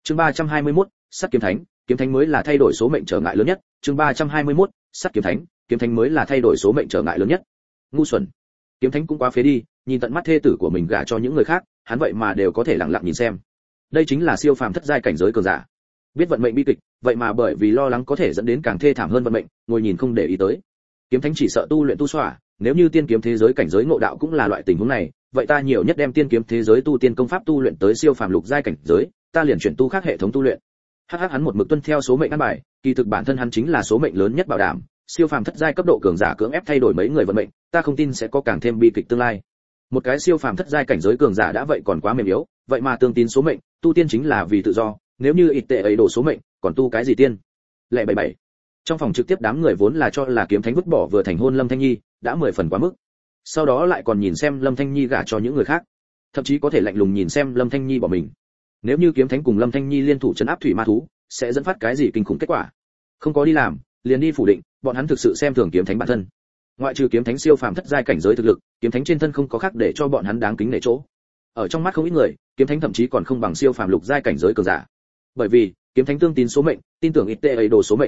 Chương 321, sắt kiếm thánh mới là thay đổi số mệnh trở ngại lớn nhất. Chương 321, sắt kiếm thánh mới là thay đổi số mệnh trở ngại lớn nhất. Ngu xuẩn. Kiếm thánh cũng quá phế đi, nhìn tận mắt thê tử của mình gả cho những người khác, hắn vậy mà đều có thể lặng lặng nhìn xem. Đây chính là siêu phàm thất giai cảnh giới cường giả. Biết vận mệnh bi kịch, vậy mà bởi vì lo lắng có thể dẫn đến càng thê thảm hơn vận mệnh, ngồi nhìn không để ý tới. Kiếm thánh chỉ sợ tu luyện tu xỏa, nếu như tiên kiếm thế giới cảnh giới ngộ đạo cũng là loại tình huống này, vậy ta nhiều nhất đem tiên kiếm thế giới tu tiên công pháp tu luyện tới siêu phàm lục giai cảnh giới, ta liền chuyển tu khác hệ thống tu luyện. Hắn một mực tuân theo số mệnh ăn bài, kỳ thực bản thân hắn chính là số mệnh lớn nhất bảo đảm, siêu phàm thất giai cấp độ cường giả cưỡng ép thay đổi mấy người vận mệnh, ta không tin sẽ có càng thêm bi kịch tương lai. Một cái siêu phàm thất giai cảnh giới cường giả đã vậy còn quá mềm yếu, vậy mà tương tín số mệnh, tu tiên chính là vì tự do, nếu như ít tệ ấy đổ số mệnh, còn tu cái gì tiên? Lệ 77. Trong phòng trực tiếp đám người vốn là cho là kiếm thánh vứt bỏ vừa thành hôn Lâm Thanh Nhi, đã 10 phần quá mức. Sau đó lại còn nhìn xem Lâm Thanh Nhi gả cho những người khác, thậm chí có thể lạnh lùng nhìn xem Lâm Thanh Nhi bỏ mình. Nếu như kiếm thánh cùng Lâm Thanh Nhi liên thủ trấn áp thủy ma thú, sẽ dẫn phát cái gì kinh khủng kết quả? Không có đi làm, liền đi phủ định, bọn hắn thực sự xem thường kiếm thánh bản thân. Ngoại trừ kiếm thánh siêu phàm thất giai cảnh giới thực lực, kiếm thánh trên thân không có khác để cho bọn hắn đáng kính nể chỗ. Ở trong mắt không ít người, kiếm thánh thậm chí còn không bằng siêu phàm lục giai cảnh giới cường giả. Bởi vì, kiếm thánh tương tín số mệnh, tin tưởng ít tệ ấy đồ số mệnh.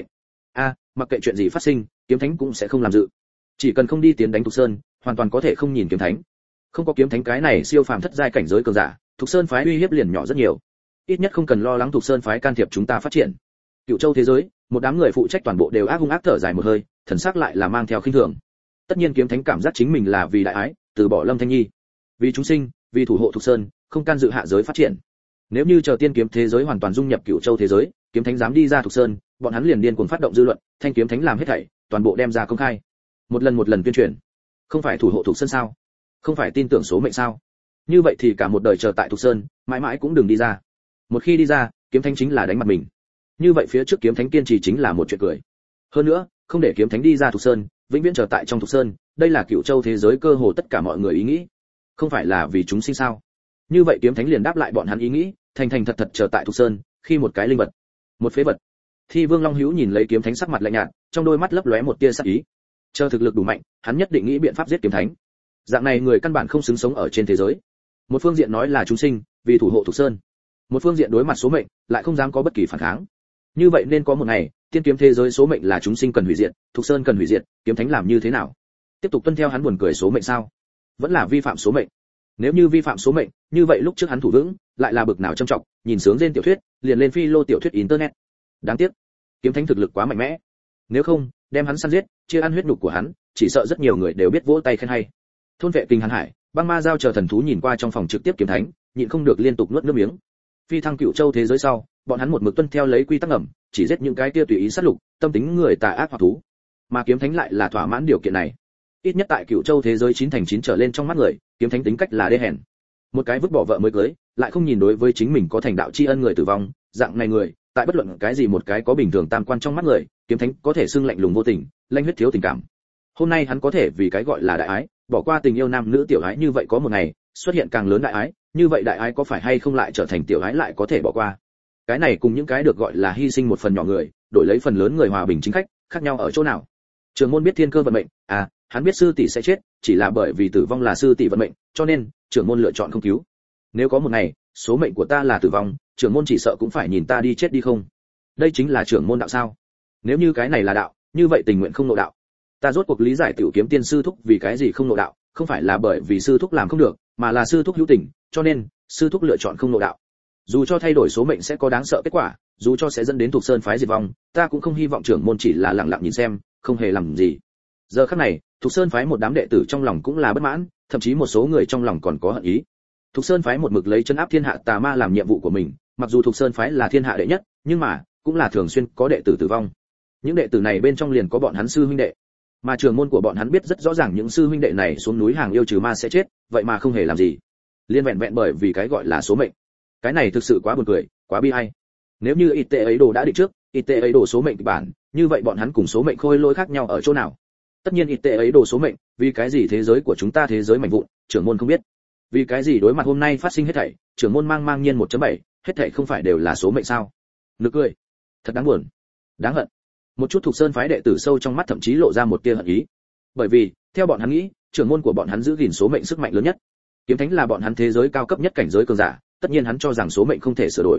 Mặc kệ chuyện gì phát sinh, kiếm thánh cũng sẽ không làm dự. Chỉ cần không đi tiến đánh Thục Sơn, hoàn toàn có thể không nhìn kiếm thánh. Không có kiếm thánh cái này siêu phàm thất giai cảnh giới cường giả, Thục Sơn phái uy hiếp liền nhỏ rất nhiều. Ít nhất không cần lo lắng Thục Sơn phái can thiệp chúng ta phát triển. Cựu Châu thế giới, một đám người phụ trách toàn bộ đều hung ác thở dài một hơi, thần sắc lại là mang theo khinh thường. Tất nhiên kiếm thánh cảm giác chính mình là vì đại ái, từ bỏ Lâm Thanh Nhi, vì chúng sinh, vì thủ hộ Thục Sơn, không can dự hạ giới phát triển. Nếu như chờ tiên kiếm thế giới hoàn toàn dung nhập Cựu Châu thế giới, kiếm thánh dám đi ra Thục Sơn, bọn hắn liền điên cuồng phát động dư luận, thanh kiếm thánh làm hết thảy, toàn bộ đem ra công khai. Một lần tuyên truyền. Không phải thủ hộ Thục Sơn sao? Không phải tin tưởng số mệnh sao? Như vậy thì cả một đời chờ tại Thục Sơn, mãi mãi cũng đừng đi ra. Một khi đi ra, kiếm thánh chính là đánh mặt mình. Như vậy phía trước kiếm thánh kiên trì chính là một chuyện cười. Hơn nữa, không để kiếm thánh đi ra Thục Sơn, vĩnh viễn chờ tại trong Thục Sơn, đây là Cựu Châu thế giới cơ hồ tất cả mọi người ý nghĩ. Không phải là vì chúng sinh sao? Như vậy kiếm thánh liền đáp lại bọn hắn ý nghĩ, thành thật chờ tại Thục Sơn, khi một cái linh vật, một phế vật. Thi Vương Long Hữu nhìn lấy kiếm thánh sắc mặt lạnh nhạt, trong đôi mắt lấp lóe một tia sát ý. Chờ thực lực đủ mạnh, hắn nhất định nghĩ biện pháp giết kiếm thánh. Dạng này người căn bản không xứng sống ở trên thế giới. Một phương diện nói là chúng sinh, vì thủ hộ Thục Sơn. Một phương diện đối mặt số mệnh, lại không dám có bất kỳ phản kháng. Như vậy nên có một ngày, tiên kiếm thế giới số mệnh là chúng sinh cần hủy diệt, Thục Sơn cần hủy diệt, kiếm thánh làm như thế nào? Tiếp tục tuân theo hắn buồn cười số mệnh sao? Vẫn là vi phạm số mệnh. Nếu như vi phạm số mệnh, như vậy lúc trước hắn thủ vững, lại là bực nào trầm trọng, nhìn sướng trên tiểu thuyết, liền lên phi lô tiểu thuyết internet. Đáng tiếc, kiếm thánh thực lực quá mạnh mẽ. Nếu không, đem hắn săn giết, chia ăn huyết nhục của hắn, chỉ sợ rất nhiều người đều biết vỗ tay khen hay. Thôn vệ kinh Hàn Hải, băng ma giao chờ thần thú nhìn qua trong phòng trực tiếp kiếm thánh, nhịn không được liên tục nuốt nước miếng. Phi thăng Cựu Châu thế giới sau, bọn hắn một mực tuân theo lấy quy tắc ngầm, chỉ giết những cái kia tùy ý sát lục, tâm tính người tà ác hoặc thú. Mà kiếm thánh lại là thỏa mãn điều kiện này. Ít nhất tại Cựu Châu thế giới 9/9 trở lên trong mắt người, kiếm thánh tính cách là đê hèn. Một cái vứt bỏ vợ mới cưới, lại không nhìn đối với chính mình có thành đạo tri ân người tử vong, dạng này người, tại bất luận cái gì một cái có bình thường tam quan trong mắt người, kiếm thánh có thể xưng lạnh lùng vô tình, lanh huyết thiếu tình cảm. Hôm nay hắn có thể vì cái gọi là đại ái, bỏ qua tình yêu nam nữ tiểu ái, như vậy có một ngày xuất hiện càng lớn đại ái, như vậy đại ái có phải hay không lại trở thành tiểu ái lại có thể bỏ qua. Cái này cùng những cái được gọi là hy sinh một phần nhỏ người, đổi lấy phần lớn người hòa bình chính khách, khác nhau ở chỗ nào? Trường môn biết thiên cơ vận mệnh, hắn biết sư tỷ sẽ chết, chỉ là bởi vì tử vong là sư tỷ vận mệnh, cho nên trưởng môn lựa chọn không cứu. Nếu có một ngày, số mệnh của ta là tử vong, trưởng môn chỉ sợ cũng phải nhìn ta đi chết đi không? Đây chính là trưởng môn đạo sao? Nếu như cái này là đạo, như vậy tình nguyện không nội đạo. Ta rốt cuộc lý giải tiểu kiếm tiên sư thúc vì cái gì không nội đạo, không phải là bởi vì sư thúc làm không được, mà là sư thúc hữu tình, cho nên sư thúc lựa chọn không nội đạo. Dù cho thay đổi số mệnh sẽ có đáng sợ kết quả, dù cho sẽ dẫn đến Thục Sơn phái diệt vong, ta cũng không hy vọng trưởng môn chỉ là lặng lặng nhìn xem, không hề làm gì. Giờ khắc này, Thục Sơn phái một đám đệ tử trong lòng cũng là bất mãn, thậm chí một số người trong lòng còn có hận ý. Thục Sơn phái một mực lấy trấn áp thiên hạ tà ma làm nhiệm vụ của mình, mặc dù Thục Sơn phái là thiên hạ đệ nhất, nhưng mà cũng là thường xuyên có đệ tử tử vong. Những đệ tử này bên trong liền có bọn hắn sư huynh đệ, mà trưởng môn của bọn hắn biết rất rõ ràng những sư huynh đệ này xuống núi hàng yêu trừ ma sẽ chết, vậy mà không hề làm gì, liên vẹn vẹn bởi vì cái gọi là số mệnh. Cái này thực sự quá buồn cười, quá bi ai. Nếu như ít tệ ấy đồ đã định trước, ít tệ ấy đồ số mệnh kịch bản, như vậy bọn hắn cùng số mệnh khôi lỗi khác nhau ở chỗ nào? Tất nhiên ít tệ ấy đồ số mệnh, vì cái gì thế giới của chúng ta thế giới mảnh vụn, trưởng môn không biết. Vì cái gì đối mặt hôm nay phát sinh hết thảy, trưởng môn mang nhiên 1.7, hết thảy không phải đều là số mệnh sao? Nực cười, thật đáng buồn, đáng hận. Một chút Thục Sơn phái đệ tử sâu trong mắt thậm chí lộ ra một tia hận ý. Bởi vì, theo bọn hắn nghĩ, trưởng môn của bọn hắn giữ gìn số mệnh sức mạnh lớn nhất. Kiếm thánh là bọn hắn thế giới cao cấp nhất cảnh giới cường giả, tất nhiên hắn cho rằng số mệnh không thể sửa đổi.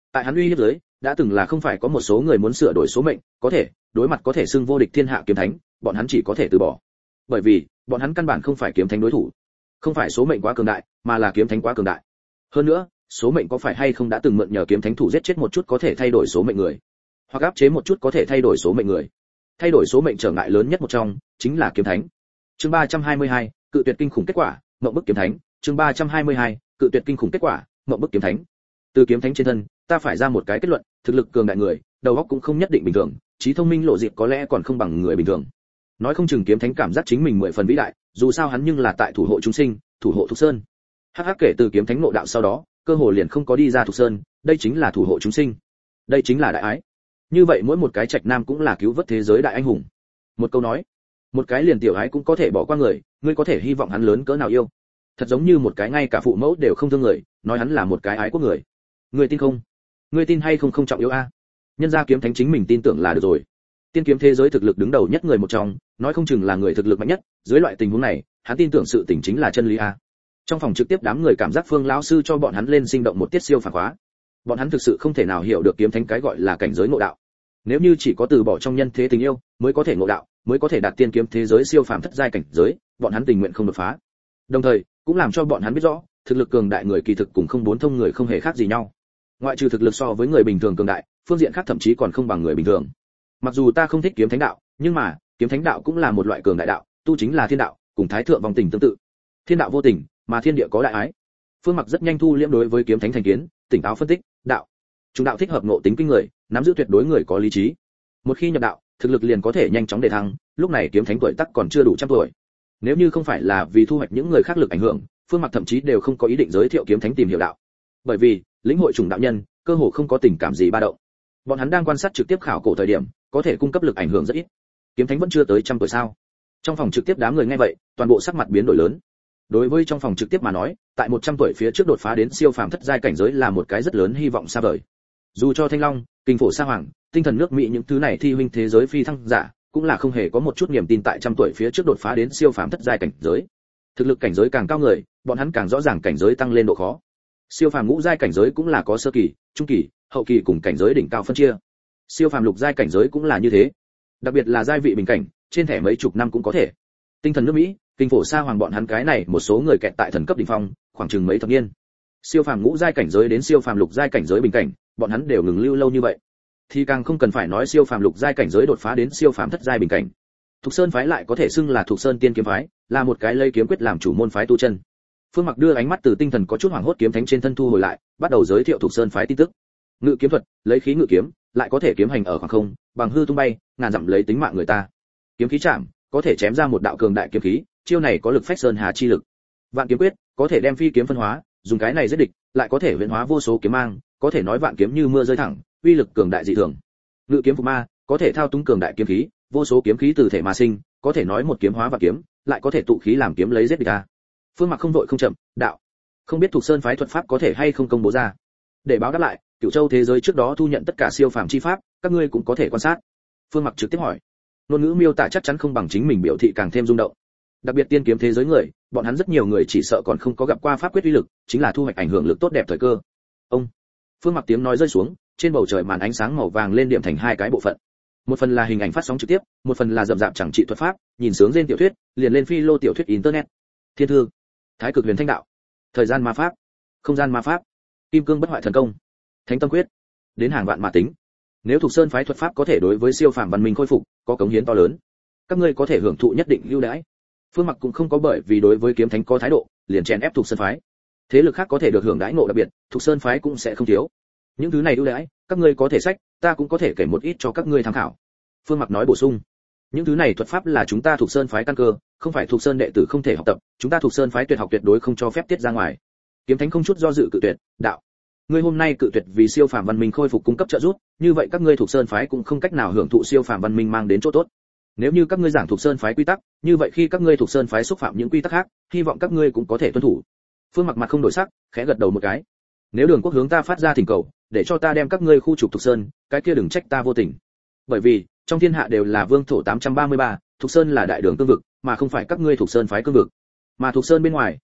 Tại hắn uy hiếp dưới, đã từng là không phải có một số người muốn sửa đổi số mệnh, có thể đối mặt có thể xưng vô địch thiên hạ kiếm thánh, bọn hắn chỉ có thể từ bỏ. Bởi vì bọn hắn căn bản không phải kiếm thánh đối thủ, không phải số mệnh quá cường đại, mà là kiếm thánh quá cường đại. Hơn nữa, số mệnh có phải hay không đã từng mượn nhờ kiếm thánh thủ giết chết một chút có thể thay đổi số mệnh người, hoặc áp chế một chút có thể thay đổi số mệnh người. Thay đổi số mệnh trở ngại lớn nhất một trong chính là kiếm thánh. Chương 322, cự tuyệt kinh khủng kết quả, mộng bức kiếm thánh. Chương 322, cự tuyệt kinh khủng kết quả, mộng bức kiếm thánh. Từ kiếm thánh trên thân, ta phải ra một cái kết luận, thực lực cường đại người, đầu óc cũng không nhất định bình thường, trí thông minh lộ diện có lẽ còn không bằng người bình thường. Nói không chừng kiếm thánh cảm giác chính mình 10 phần vĩ đại, dù sao hắn nhưng là tại thủ hộ chúng sinh, thủ hộ Thục Sơn. Hắc hắc, kể từ kiếm thánh ngộ đạo sau đó, cơ hồ liền không có đi ra Thục Sơn, đây chính là thủ hộ chúng sinh, đây chính là đại ái. Như vậy mỗi một cái trạch nam cũng là cứu vớt thế giới đại anh hùng. Một câu nói, một cái liền tiểu ái cũng có thể bỏ qua người, ngươi có thể hy vọng hắn lớn cỡ nào yêu. Thật giống như một cái ngay cả phụ mẫu đều không thương người, nói hắn là một cái ái quốc người. Ngươi tin không? Ngươi tin hay không không trọng yếu a. Nhân gia kiếm thánh chính mình tin tưởng là được rồi. Tiên kiếm thế giới thực lực đứng đầu nhất người một trong, nói không chừng là người thực lực mạnh nhất, dưới loại tình huống này, hắn tin tưởng sự tình chính là chân lý a. Trong phòng trực tiếp đám người cảm giác Phương lão sư cho bọn hắn lên sinh động một tiết siêu phàm khóa. Bọn hắn thực sự không thể nào hiểu được kiếm thánh cái gọi là cảnh giới ngộ đạo. Nếu như chỉ có từ bỏ trong nhân thế tình yêu, mới có thể ngộ đạo, mới có thể đạt tiên kiếm thế giới siêu phàm thất giai cảnh giới, bọn hắn tình nguyện không đột phá. Đồng thời, cũng làm cho bọn hắn biết rõ, thực lực cường đại người kỳ thực cùng không bốn thông người không hề khác gì nhau. Ngoại trừ thực lực so với người bình thường cường đại, phương diện khác thậm chí còn không bằng người bình thường. Mặc dù ta không thích kiếm thánh đạo, nhưng mà, kiếm thánh đạo cũng là một loại cường đại đạo, tu chính là thiên đạo, cùng thái thượng vòng tình tương tự. Thiên đạo vô tình, mà thiên địa có đại ái. Phương Mặc rất nhanh thu liễm đối với kiếm thánh thành kiến, tỉnh táo phân tích, đạo. Chúng đạo thích hợp ngộ tính kinh người, nắm giữ tuyệt đối người có lý trí. Một khi nhập đạo, thực lực liền có thể nhanh chóng đề thăng, lúc này kiếm thánh tuổi tác còn chưa đủ trăm tuổi. Nếu như không phải là vì thu hoạch những người khác lực ảnh hưởng, Phương Mặc thậm chí đều không có ý định giới thiệu kiếm thánh tìm hiểu đạo. Bởi vì, lĩnh hội chủng đạo nhân, cơ hồ không có tình cảm gì ba động. Bọn hắn đang quan sát trực tiếp khảo cổ thời điểm, có thể cung cấp lực ảnh hưởng rất ít. Kiếm thánh vẫn chưa tới trăm tuổi sao? Trong phòng trực tiếp đám người nghe vậy, toàn bộ sắc mặt biến đổi lớn. Đối với trong phòng trực tiếp mà nói, tại 100 tuổi phía trước đột phá đến siêu phàm thất giai cảnh giới là một cái rất lớn hy vọng xa vời. Dù cho Thanh Long, Kinh Phổ Sa Hoàng, Tinh Thần Nước Mỹ những thứ này thi huynh thế giới phi thăng giả, cũng là không hề có một chút niềm tin tại trăm tuổi phía trước đột phá đến siêu phàm thất giai cảnh giới. Thực lực cảnh giới càng cao người, bọn hắn càng rõ ràng cảnh giới tăng lên độ khó. Siêu phàm ngũ giai cảnh giới cũng là có sơ kỳ, trung kỳ, hậu kỳ cùng cảnh giới đỉnh cao phân chia. Siêu phàm lục giai cảnh giới cũng là như thế. Đặc biệt là giai vị bình cảnh, trên thẻ mấy chục năm cũng có thể. Tinh Thần Nước Mỹ, Kinh Phổ Sa Hoàng bọn hắn cái này một số người kẹt tại thần cấp đỉnh phong, khoảng chừng mấy thập niên. Siêu phàm ngũ giai cảnh giới đến siêu phàm lục giai cảnh giới bình cảnh, bọn hắn đều ngừng lưu lâu như vậy. Thì càng không cần phải nói siêu phàm lục giai cảnh giới đột phá đến siêu phàm thất giai bình cảnh. Thục Sơn phái lại có thể xưng là Thục Sơn Tiên kiếm phái, là một cái lấy kiếm quyết làm chủ môn phái tu chân. Phương Mặc đưa ánh mắt từ tinh thần có chút hoảng hốt kiếm thánh trên thân thu hồi lại, bắt đầu giới thiệu Thục Sơn phái tin tức. Ngự kiếm thuật, lấy khí ngự kiếm, lại có thể kiếm hành ở khoảng không, bằng hư tung bay, ngàn dặm lấy tính mạng người ta. Kiếm khí chạm, có thể chém ra một đạo cường đại kiếm khí, chiêu này có lực phách sơn hà chi lực. Vạn kiếm quyết, có thể đem phi kiếm phân hóa, dùng cái này giết địch, lại có thể huyễn hóa vô số kiếm mang, có thể nói vạn kiếm như mưa rơi thẳng, uy lực cường đại dị thường. Ngự kiếm phục ma, có thể thao túng cường đại kiếm khí, vô số kiếm khí từ thể mà sinh, có thể nói một kiếm hóa vạn kiếm, lại có thể tụ khí làm kiếm lấy giết địch ta. Phương Mặc không vội không chậm, đạo, không biết Thục Sơn phái thuật pháp có thể hay không công bố ra. Để báo đáp lại, Cửu Châu thế giới trước đó thu nhận tất cả siêu phàm chi pháp, các ngươi cũng có thể quan sát. Phương Mặc trực tiếp hỏi. Ngôn ngữ miêu tả chắc chắn không bằng chính mình biểu thị càng thêm rung động. Đặc biệt tiên kiếm thế giới người, bọn hắn rất nhiều người chỉ sợ còn không có gặp qua pháp quyết uy lực, chính là thu hoạch ảnh hưởng lực tốt đẹp thời cơ. Ông. Phương Mặc tiếng nói rơi xuống, trên bầu trời màn ánh sáng màu vàng lên điểm thành hai cái bộ phận. Một phần là hình ảnh phát sóng trực tiếp, một phần là rậm rạp chẳng trị thuật pháp, nhìn sướng trên tiểu thuyết, liền lên phi lô tiểu thuyết internet. Thiên thư, Thái Cực Huyền Thanh Đạo, Thời gian ma pháp, Không gian ma pháp, Kim Cương Bất Hoại Thần Công, Thánh Tâm Quyết, đến hàng vạn mà tính. Nếu Thục Sơn phái thuật pháp có thể đối với siêu phàm văn minh khôi phục, có cống hiến to lớn, các ngươi có thể hưởng thụ nhất định ưu đãi. Phương Mặc cũng không có bởi vì đối với kiếm thánh có thái độ, liền chèn ép Thục Sơn phái. Thế lực khác có thể được hưởng đãi ngộ đặc biệt, Thục Sơn phái cũng sẽ không thiếu. Những thứ này ưu đãi, các ngươi có thể sách, ta cũng có thể kể một ít cho các ngươi tham khảo. Phương Mặc nói bổ sung, những thứ này thuật pháp là chúng ta Thục Sơn phái căn cơ, không phải Thục Sơn đệ tử không thể học tập, chúng ta Thục Sơn phái tuyệt học tuyệt đối không cho phép tiết ra ngoài. Kiếm thánh không chút do dự cự tuyệt, đạo, ngươi hôm nay cự tuyệt vì siêu phàm văn minh khôi phục cung cấp trợ giúp, như vậy các ngươi Thục Sơn phái cũng không cách nào hưởng thụ siêu phàm văn minh mang đến chỗ tốt. Nếu như các ngươi giảng Thục Sơn phái quy tắc, như vậy khi các ngươi Thục Sơn phái xúc phạm những quy tắc khác, hy vọng các ngươi cũng có thể tuân thủ. Phương Mặc mặt không đổi sắc, khẽ gật đầu một cái. Nếu Đường Quốc hướng ta phát ra thỉnh cầu, để cho ta đem các ngươi khu trục Thục Sơn, cái kia đừng trách ta vô tình. Bởi vì, trong thiên hạ đều là vương thổ 833, Thục Sơn là đại đường cương vực, mà không phải các ngươi Thục Sơn phái cương vực. Mà Thục Sơn bên ngoài,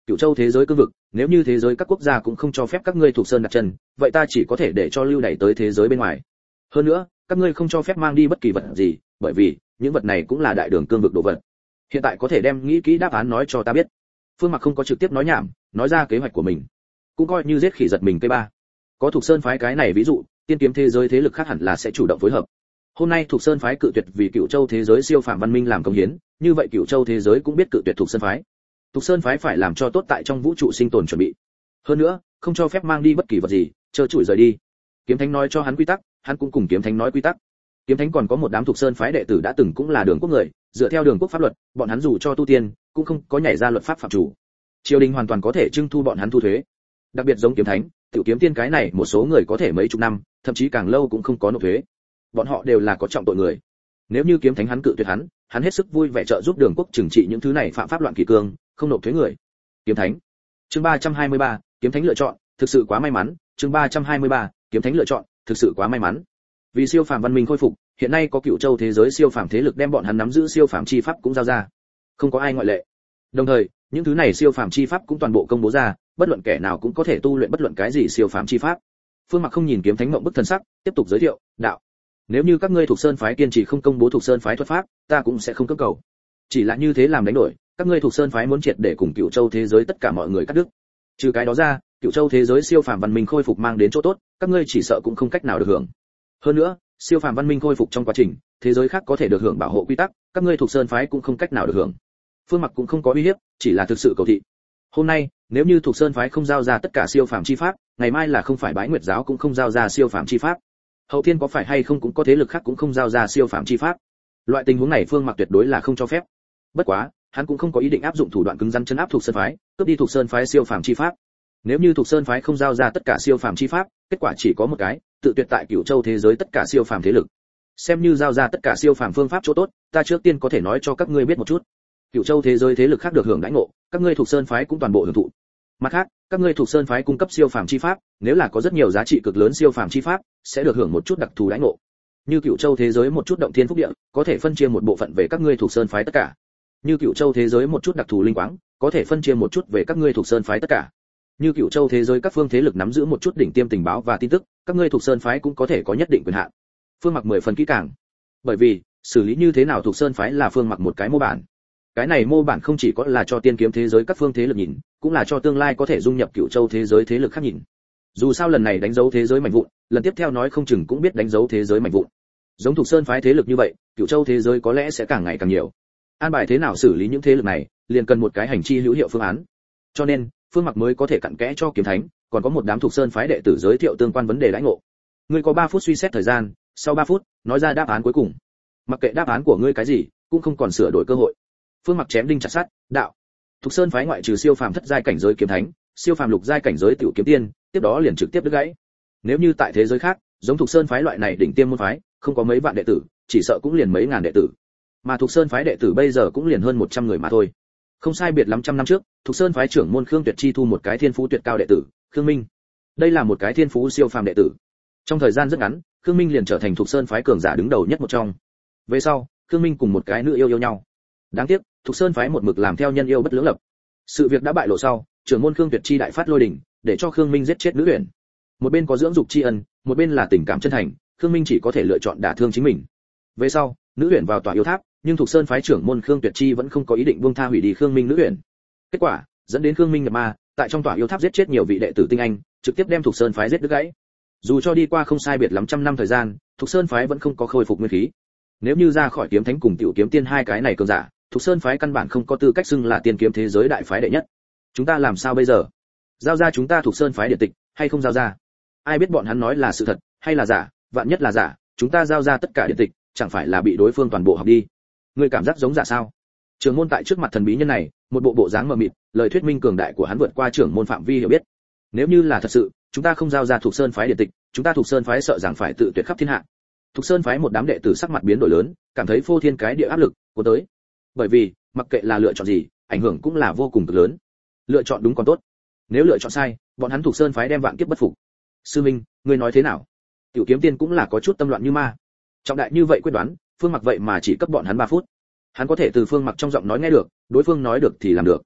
Cửu Châu thế giới cương vực, nếu như thế giới các quốc gia cũng không cho phép các ngươi thuộc sơn đặt chân, vậy ta chỉ có thể để cho lưu đẩy tới thế giới bên ngoài. Hơn nữa, các ngươi không cho phép mang đi bất kỳ vật gì, bởi vì những vật này cũng là đại đường cương vực đồ vật. Hiện tại có thể đem nghĩ kỹ đáp án nói cho ta biết. Phương Mặc không có trực tiếp nói nhảm, nói ra kế hoạch của mình, cũng coi như giết khỉ giật mình cây ba. Có thuộc sơn phái cái này ví dụ, tiên kiếm thế giới thế lực khác hẳn là sẽ chủ động phối hợp. Hôm nay thuộc sơn phái cự tuyệt vì Cửu Châu thế giới siêu phàm văn minh làm công hiến, như vậy Cửu Châu thế giới cũng biết cự tuyệt thuộc sơn phái. Thuộc sơn phái phải làm cho tốt tại trong vũ trụ sinh tồn chuẩn bị. Hơn nữa, không cho phép mang đi bất kỳ vật gì, trơ trụi rời đi. Kiếm Thánh nói cho hắn quy tắc, hắn cũng cùng Kiếm Thánh nói quy tắc. Kiếm Thánh còn có một đám thuộc sơn phái đệ tử đã từng cũng là đường quốc người, dựa theo đường quốc pháp luật, bọn hắn dù cho tu tiên, cũng không có nhảy ra luật pháp phạm chủ. Triều đình hoàn toàn có thể trưng thu bọn hắn thu thuế. Đặc biệt giống Kiếm Thánh, tiểu kiếm tiên cái này một số người có thể mấy chục năm, thậm chí càng lâu cũng không có nộp thuế. Bọn họ đều là có trọng tội người. Nếu như Kiếm Thánh hắn cự tuyệt hắn hết sức vui vẻ trợ giúp đường quốc trừng trị những thứ này phạm pháp loạn kỷ cương, không nộp thuế người. Kiếm Thánh. Chương 323, Kiếm Thánh lựa chọn, thực sự quá may mắn. Chương 323, Kiếm Thánh lựa chọn, thực sự quá may mắn. Vì siêu phàm văn minh khôi phục, hiện nay có Cửu Châu thế giới siêu phàm thế lực đem bọn hắn nắm giữ siêu phàm chi pháp cũng giao ra. Không có ai ngoại lệ. Đồng thời, những thứ này siêu phàm chi pháp cũng toàn bộ công bố ra, bất luận kẻ nào cũng có thể tu luyện bất luận cái gì siêu phàm chi pháp. Phương Mặc không nhìn Kiếm Thánh mộng bức thần sắc, tiếp tục giới thiệu, đạo: nếu như các ngươi thuộc sơn phái kiên trì không công bố thuộc sơn phái thuật pháp, ta cũng sẽ không cưỡng cầu. Chỉ là như thế làm đánh đổi, các ngươi thuộc sơn phái muốn triệt để cùng Cửu Châu thế giới tất cả mọi người cắt đứt. Trừ cái đó ra, Cửu Châu thế giới siêu phàm văn minh khôi phục mang đến chỗ tốt, các ngươi chỉ sợ cũng không cách nào được hưởng. Hơn nữa, siêu phàm văn minh khôi phục trong quá trình, thế giới khác có thể được hưởng bảo hộ quy tắc, các ngươi thuộc sơn phái cũng không cách nào được hưởng. Phương Mặc cũng không có uy hiếp, chỉ là thực sự cầu thị. Hôm nay, nếu như thuộc sơn phái không giao ra tất cả siêu phàm chi pháp, ngày mai là không phải Bái Nguyệt giáo cũng không giao ra siêu phàm chi pháp. Hậu thiên có phải hay không cũng có thế lực khác cũng không giao ra siêu phàm chi pháp. Loại tình huống này Phương Mặc tuyệt đối là không cho phép. Bất quá, hắn cũng không có ý định áp dụng thủ đoạn cứng rắn trấn áp thuộc sơn phái, cướp đi thuộc sơn phái siêu phàm chi pháp. Nếu như thuộc sơn phái không giao ra tất cả siêu phàm chi pháp, kết quả chỉ có một cái, tự tuyệt tại Cửu Châu thế giới tất cả siêu phàm thế lực. Xem như giao ra tất cả siêu phàm phương pháp chỗ tốt, ta trước tiên có thể nói cho các ngươi biết một chút. Cửu Châu thế giới thế lực khác được hưởng đãi ngộ, các ngươi thuộc sơn phái cũng toàn bộ hưởng thụ. Mặt khác, các ngươi thuộc sơn phái cung cấp siêu phàm chi pháp, nếu là có rất nhiều giá trị cực lớn siêu phàm chi pháp, sẽ được hưởng một chút đặc thù đãi ngộ. Như Cửu Châu thế giới một chút động thiên phúc địa, có thể phân chia một bộ phận về các ngươi thuộc sơn phái tất cả. Như Cửu Châu thế giới một chút đặc thù linh quáng, có thể phân chia một chút về các ngươi thuộc sơn phái tất cả. Như Cửu Châu thế giới các phương thế lực nắm giữ một chút đỉnh tiêm tình báo và tin tức, các ngươi thuộc sơn phái cũng có thể có nhất định quyền hạn. Phương Mặc 10 phần kỹ càng. Bởi vì, xử lý như thế nào thuộc sơn phái là Phương Mặc một cái mô bản. Cái này mô bản không chỉ có là cho tiên kiếm thế giới các phương thế lực nhìn, cũng là cho tương lai có thể dung nhập Cửu Châu thế giới thế lực khác nhìn. Dù sao lần này đánh dấu thế giới mạnh vụn, lần tiếp theo nói không chừng cũng biết đánh dấu thế giới mạnh vụn. Giống thuộc sơn phái thế lực như vậy, Cửu Châu thế giới có lẽ sẽ càng ngày càng nhiều. An bài thế nào xử lý những thế lực này, liền cần một cái hành chi hữu hiệu phương án. Cho nên, Phương Mặc mới có thể cặn kẽ cho Kiếm Thánh, còn có một đám thuộc sơn phái đệ tử giới thiệu tương quan vấn đề đãi ngộ. Ngươi có 3 phút suy xét thời gian, sau 3 phút, nói ra đáp án cuối cùng. Mặc kệ đáp án của ngươi cái gì, cũng không còn sửa đổi cơ hội. Phương Mặc chém đinh chặt sắt, đạo: thuộc sơn phái ngoại trừ siêu phàm thất giai cảnh giới kiếm thánh, siêu phàm lục giai cảnh giới tiểu kiếm tiên, tiếp đó liền trực tiếp đứt gãy. Nếu như tại thế giới khác, giống thuộc sơn phái loại này đỉnh tiêm môn phái, không có mấy vạn đệ tử, chỉ sợ cũng liền mấy ngàn đệ tử. Mà thuộc sơn phái đệ tử bây giờ cũng liền hơn 100 người mà thôi. Không sai biệt lắm trăm năm trước, thuộc sơn phái trưởng môn Khương Tuyệt chi thu một cái thiên phú tuyệt cao đệ tử, Khương Minh. Đây là một cái thiên phú siêu phàm đệ tử. Trong thời gian rất ngắn, Khương Minh liền trở thành thuộc sơn phái cường giả đứng đầu nhất một trong. Về sau, Khương Minh cùng một cái nữ yêu nhau. Đáng tiếc, thuộc sơn phái một mực làm theo nhân yêu bất lưỡng lập. Sự việc đã bại lộ sau, trưởng môn Khương Tuyệt chi đại phát lôi đình, để cho Khương Minh giết chết nữ uyển. Một bên có dưỡng dục tri ân, một bên là tình cảm chân thành, Khương Minh chỉ có thể lựa chọn đả thương chính mình. Về sau, nữ uyển vào tòa yêu tháp, nhưng thuộc sơn phái trưởng môn Khương Tuyệt chi vẫn không có ý định buông tha hủy đi Khương Minh nữ uyển. Kết quả, dẫn đến Khương Minh nhập ma, tại trong tòa yêu tháp giết chết nhiều vị đệ tử tinh anh, trực tiếp đem thuộc sơn phái giết đứt gãy. Dù cho đi qua không sai biệt lắm trăm năm thời gian, thuộc sơn phái vẫn không có khôi phục nguyên khí. Nếu như ra khỏi kiếm thánh cùng tiểu kiếm tiên hai cái này cường giả, thuộc sơn phái căn bản không có tư cách xưng là tiên kiếm thế giới đại phái đệ nhất. Chúng ta làm sao bây giờ? Giao ra chúng ta thuộc sơn phái điện tịch, hay không giao ra? Ai biết bọn hắn nói là sự thật hay là giả? Vạn nhất là giả, chúng ta giao ra tất cả điện tịch, chẳng phải là bị đối phương toàn bộ học đi? Ngươi cảm giác giống giả sao? Trưởng môn tại trước mặt thần bí nhân này, một bộ dáng mờ mịt, lời thuyết minh cường đại của hắn vượt qua trưởng môn phạm vi hiểu biết. Nếu như là thật sự, chúng ta không giao ra thuộc sơn phái điện tịch, chúng ta thuộc sơn phái sợ rằng phải tự tuyệt khắp thiên hạ. Thuộc sơn phái một đám đệ tử sắc mặt biến đổi lớn, cảm thấy phô thiên cái địa áp lực của tới. Bởi vì, mặc kệ là lựa chọn gì, ảnh hưởng cũng là vô cùng lớn. Lựa chọn đúng còn tốt, nếu lựa chọn sai, bọn hắn thuộc sơn phái đem vạn kiếp bất phục. Sư Minh, ngươi nói thế nào? Tiểu kiếm tiên cũng là có chút tâm loạn như ma. Trọng đại như vậy quyết đoán, Phương Mặc vậy mà chỉ cấp bọn hắn 3 phút. Hắn có thể từ Phương Mặc trong giọng nói nghe được, đối phương nói được thì làm được.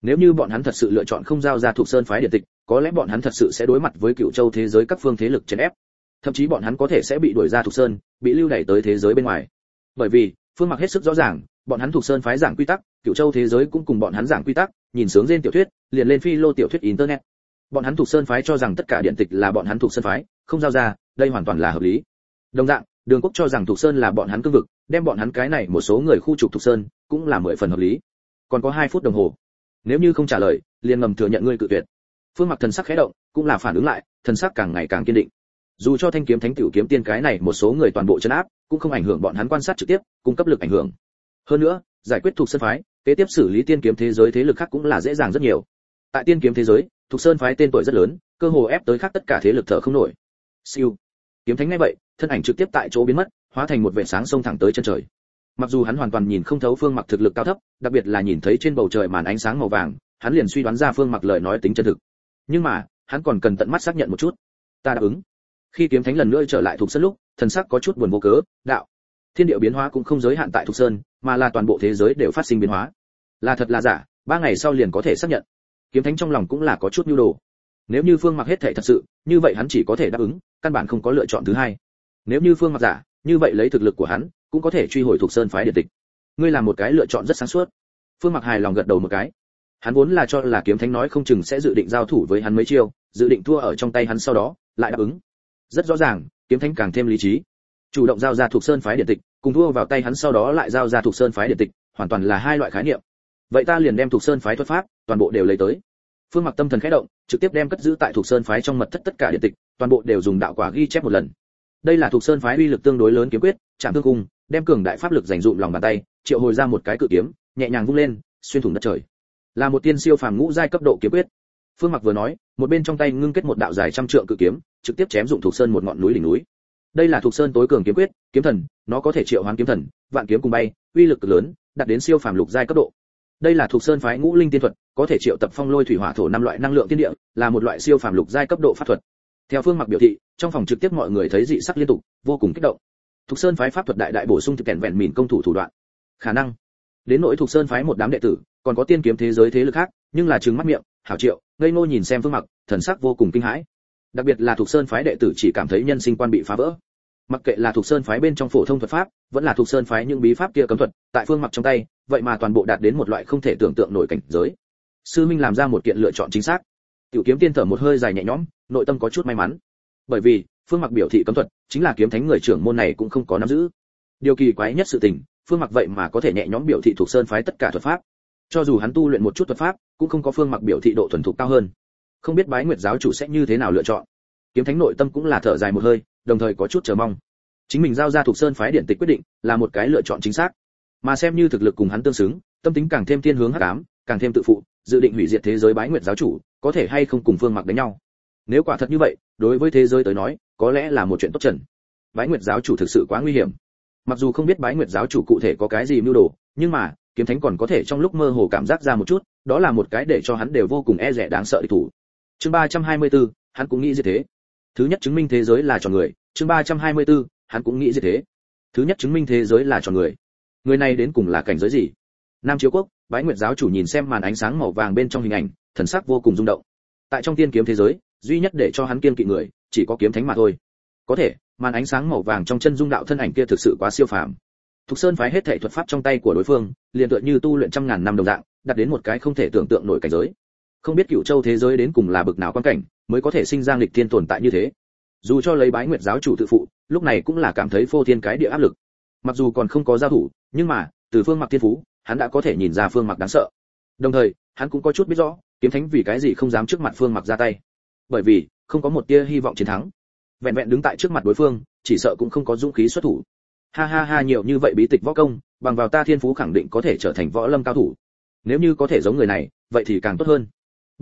Nếu như bọn hắn thật sự lựa chọn không giao ra thuộc sơn phái điện tịch, có lẽ bọn hắn thật sự sẽ đối mặt với Cựu Châu thế giới các phương thế lực chèn ép, thậm chí bọn hắn có thể sẽ bị đuổi ra thuộc sơn, bị lưu đày tới thế giới bên ngoài. Bởi vì Phương Mặc hết sức rõ ràng, bọn hắn thuộc sơn phái giảng quy tắc, Cựu Châu thế giới cũng cùng bọn hắn giảng quy tắc, nhìn sướng trên tiểu thuyết, liền lên phi lô tiểu thuyết internet. Bọn hắn thuộc sơn phái cho rằng tất cả điện tịch là bọn hắn thuộc sơn phái, không giao ra, đây hoàn toàn là hợp lý. Đồng dạng, Đường Quốc cho rằng thuộc sơn là bọn hắn cương vực, đem bọn hắn cái này một số người khu trục thuộc sơn, cũng là 10 phần hợp lý. Còn có 2 phút đồng hồ. Nếu như không trả lời, liền ngầm thừa nhận ngươi cự tuyệt. Phương Mặc thần sắc khẽ động, cũng là phản ứng lại, thần sắc càng ngày càng kiên định. Dù cho Thanh Kiếm Thánh Tiểu Kiếm Tiên cái này một số người toàn bộ trấn áp, cũng không ảnh hưởng bọn hắn quan sát trực tiếp, cung cấp lực ảnh hưởng. Hơn nữa, giải quyết thuộc sơn phái, kế tiếp xử lý tiên kiếm thế giới thế lực khác cũng là dễ dàng rất nhiều. Tại tiên kiếm thế giới, thuộc sơn phái tên tuổi rất lớn, cơ hồ ép tới khác tất cả thế lực thở không nổi. Siêu. Kiếm Thánh nghe vậy, thân ảnh trực tiếp tại chỗ biến mất, hóa thành một vệt sáng xông thẳng tới chân trời. Mặc dù hắn hoàn toàn nhìn không thấu Phương Mặc thực lực cao thấp, đặc biệt là nhìn thấy trên bầu trời màn ánh sáng màu vàng, hắn liền suy đoán ra Phương Mặc lời nói tính chân thực. Nhưng mà, hắn còn cần tận mắt xác nhận một chút. Ta đáp ứng. Khi Kiếm Thánh lần nữa trở lại thuộc sơn lúc, thần sắc có chút buồn vô cớ, đạo: thiên địa biến hóa cũng không giới hạn tại thuộc sơn, mà là toàn bộ thế giới đều phát sinh biến hóa. Là thật là giả, 3 ngày sau liền có thể xác nhận. Kiếm Thánh trong lòng cũng là có chút nhu đồ. Nếu như Phương Mặc hết thảy thật sự, như vậy hắn chỉ có thể đáp ứng, căn bản không có lựa chọn thứ hai. Nếu như Phương Mặc giả, như vậy lấy thực lực của hắn, cũng có thể truy hồi thuộc sơn phái điện tịch. Ngươi làm một cái lựa chọn rất sáng suốt. Phương Mặc hài lòng gật đầu một cái. Hắn vốn là cho là Kiếm Thánh nói không chừng sẽ dự định giao thủ với hắn mấy chiêu, dự định thua ở trong tay hắn sau đó, lại đáp ứng. Rất rõ ràng, Kiếm Thánh càng thêm lý trí. Chủ động giao ra thuộc sơn phái điện tịch, cùng thua vào tay hắn sau đó lại giao ra thuộc sơn phái điện tịch, hoàn toàn là 2 loại khái niệm. Vậy ta liền đem thuộc sơn phái thuật pháp, toàn bộ đều lấy tới. Phương Mặc tâm thần khẽ động, trực tiếp đem cất giữ tại thuộc sơn phái trong mật thất tất cả điện tịch, toàn bộ đều dùng đạo quả ghi chép một lần. Đây là thuộc sơn phái uy lực tương đối lớn kiếm quyết, chạm thương cung, đem cường đại pháp lực dành dụm lòng bàn tay, triệu hồi ra một cái cự kiếm, nhẹ nhàng vung lên, xuyên thủng đất trời. Là một tiên siêu phàm ngũ giai cấp độ kiếm quyết. Phương Mặc vừa nói, một bên trong tay ngưng kết một đạo dài trăm trượng cự kiếm, trực tiếp chém dụng thuộc sơn một ngọn núi đỉnh núi. Đây là thuộc sơn tối cường kiếm quyết, kiếm thần, nó có thể triệu hoán kiếm thần, vạn kiếm cùng bay, uy lực cực lớn, đạt đến siêu phàm lục giai cấp độ. Đây là thuộc sơn phái ngũ linh tiên thuật, có thể triệu tập phong lôi thủy hỏa thổ 5 loại năng lượng tiên địa, là một loại siêu phàm lục giai cấp độ pháp thuật. Theo Phương Mặc biểu thị, trong phòng trực tiếp mọi người thấy dị sắc liên tục, vô cùng kích động. Thuộc sơn phái pháp thuật đại đại bổ sung thực kèn vẹn mìn công thủ thủ đoạn. Khả năng đến nỗi thuộc sơn phái một đám đệ tử, còn có tiên kiếm thế giới thế lực khác, nhưng là trừng mắt miệng, hảo triệu, ngây ngô nhìn xem Phương Mặc, thần sắc vô cùng kinh hãi. Đặc biệt là thuộc sơn phái đệ tử chỉ cảm thấy nhân sinh quan bị phá vỡ. Mặc kệ là thuộc sơn phái bên trong phổ thông thuật pháp, vẫn là thuộc sơn phái những bí pháp kia cấm thuật, tại Phương Mặc trong tay, vậy mà toàn bộ đạt đến một loại không thể tưởng tượng nổi cảnh giới. Sư Minh làm ra một kiện lựa chọn chính xác. Tiểu Kiếm Tiên thở một hơi dài nhẹ nhõm, nội tâm có chút may mắn. Bởi vì, Phương Mặc biểu thị cấm thuật, chính là Kiếm Thánh người trưởng môn này cũng không có nắm giữ. Điều kỳ quái nhất sự tình, Phương Mặc vậy mà có thể nhẹ nhõm biểu thị thuộc sơn phái tất cả thuật pháp. Cho dù hắn tu luyện một chút thuật pháp, cũng không có Phương Mặc biểu thị độ thuần thục cao hơn. Không biết Bái Nguyệt giáo chủ sẽ như thế nào lựa chọn. Kiếm Thánh nội tâm cũng là thở dài một hơi, đồng thời có chút chờ mong. Chính mình giao ra thuộc sơn phái điện tịch quyết định, là một cái lựa chọn chính xác. Mà xem như thực lực cùng hắn tương xứng, tâm tính càng thêm thiên hướng hắc ám, càng thêm tự phụ, dự định hủy diệt thế giới Bái Nguyệt giáo chủ, có thể hay không cùng Phương Mặc đánh nhau. Nếu quả thật như vậy, đối với thế giới tới nói, có lẽ là một chuyện tốt trần. Bái Nguyệt giáo chủ thực sự quá nguy hiểm. Mặc dù không biết Bái Nguyệt giáo chủ cụ thể có cái gì mưu đồ, nhưng mà, Kiếm Thánh còn có thể trong lúc mơ hồ cảm giác ra một chút, đó là một cái để cho hắn đều vô cùng e dè đáng sợ địch thủ. Chương 324, hắn cũng nghĩ như thế. Thứ nhất chứng minh thế giới là tròn người, chương 324, hắn cũng nghĩ như thế. Thứ nhất chứng minh thế giới là tròn người. Người này đến cùng là cảnh giới gì? Nam Chiếu Quốc, Bái Nguyệt giáo chủ nhìn xem màn ánh sáng màu vàng bên trong hình ảnh, thần sắc vô cùng rung động. Tại trong tiên kiếm thế giới, duy nhất để cho hắn kiên kỵ người, chỉ có Kiếm Thánh mà thôi. Có thể, màn ánh sáng màu vàng trong chân dung đạo thân ảnh kia thực sự quá siêu phàm. Thục Sơn phái hết thảy thuật pháp trong tay của đối phương, liền tựa như tu luyện trăm ngàn năm đồng dạng, đạt đến một cái không thể tưởng tượng nổi cảnh giới. Không biết Cửu Châu thế giới đến cùng là bực nào quan cảnh, mới có thể sinh ra nghịch thiên tồn tại như thế. Dù cho lấy Bái Nguyệt giáo chủ tự phụ, lúc này cũng là cảm thấy phô thiên cái địa áp lực. Mặc dù còn không có giao thủ, nhưng mà, từ Phương Mặc thiên phú, hắn đã có thể nhìn ra Phương Mặc đáng sợ. Đồng thời, hắn cũng có chút biết rõ, Kiếm Thánh vì cái gì không dám trước mặt Phương Mặc ra tay. Bởi vì, không có một tia hy vọng chiến thắng. Vẹn vẹn đứng tại trước mặt đối phương, chỉ sợ cũng không có dũng khí xuất thủ. Ha ha ha, nhiều như vậy bí tịch võ công, bằng vào ta thiên phú khẳng định có thể trở thành võ lâm cao thủ. Nếu như có thể giống người này, vậy thì càng tốt hơn.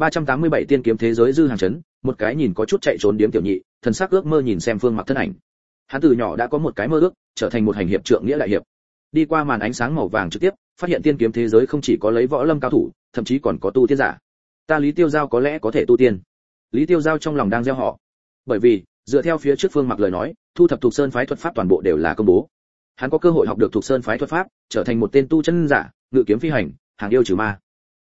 387 tiên kiếm thế giới dư hàng chấn, một cái nhìn có chút chạy trốn điếm tiểu nhị, thần sắc ước mơ nhìn xem Phương Mặc thân ảnh. Hắn từ nhỏ đã có một cái mơ ước, trở thành một hành hiệp trượng nghĩa đại hiệp. Đi qua màn ánh sáng màu vàng trực tiếp, phát hiện tiên kiếm thế giới không chỉ có lấy võ lâm cao thủ, thậm chí còn có tu tiên giả. Ta Lý Tiêu Giao có lẽ có thể tu tiên. Lý Tiêu Giao trong lòng đang gieo họ. Bởi vì, dựa theo phía trước Phương Mặc lời nói, thu thập thuộc sơn phái thuật pháp toàn bộ đều là công bố. Hắn có cơ hội học được thuộc sơn phái thuật pháp, trở thành một tên tu chân giả, ngự kiếm phi hành, hàng yêu trừ ma.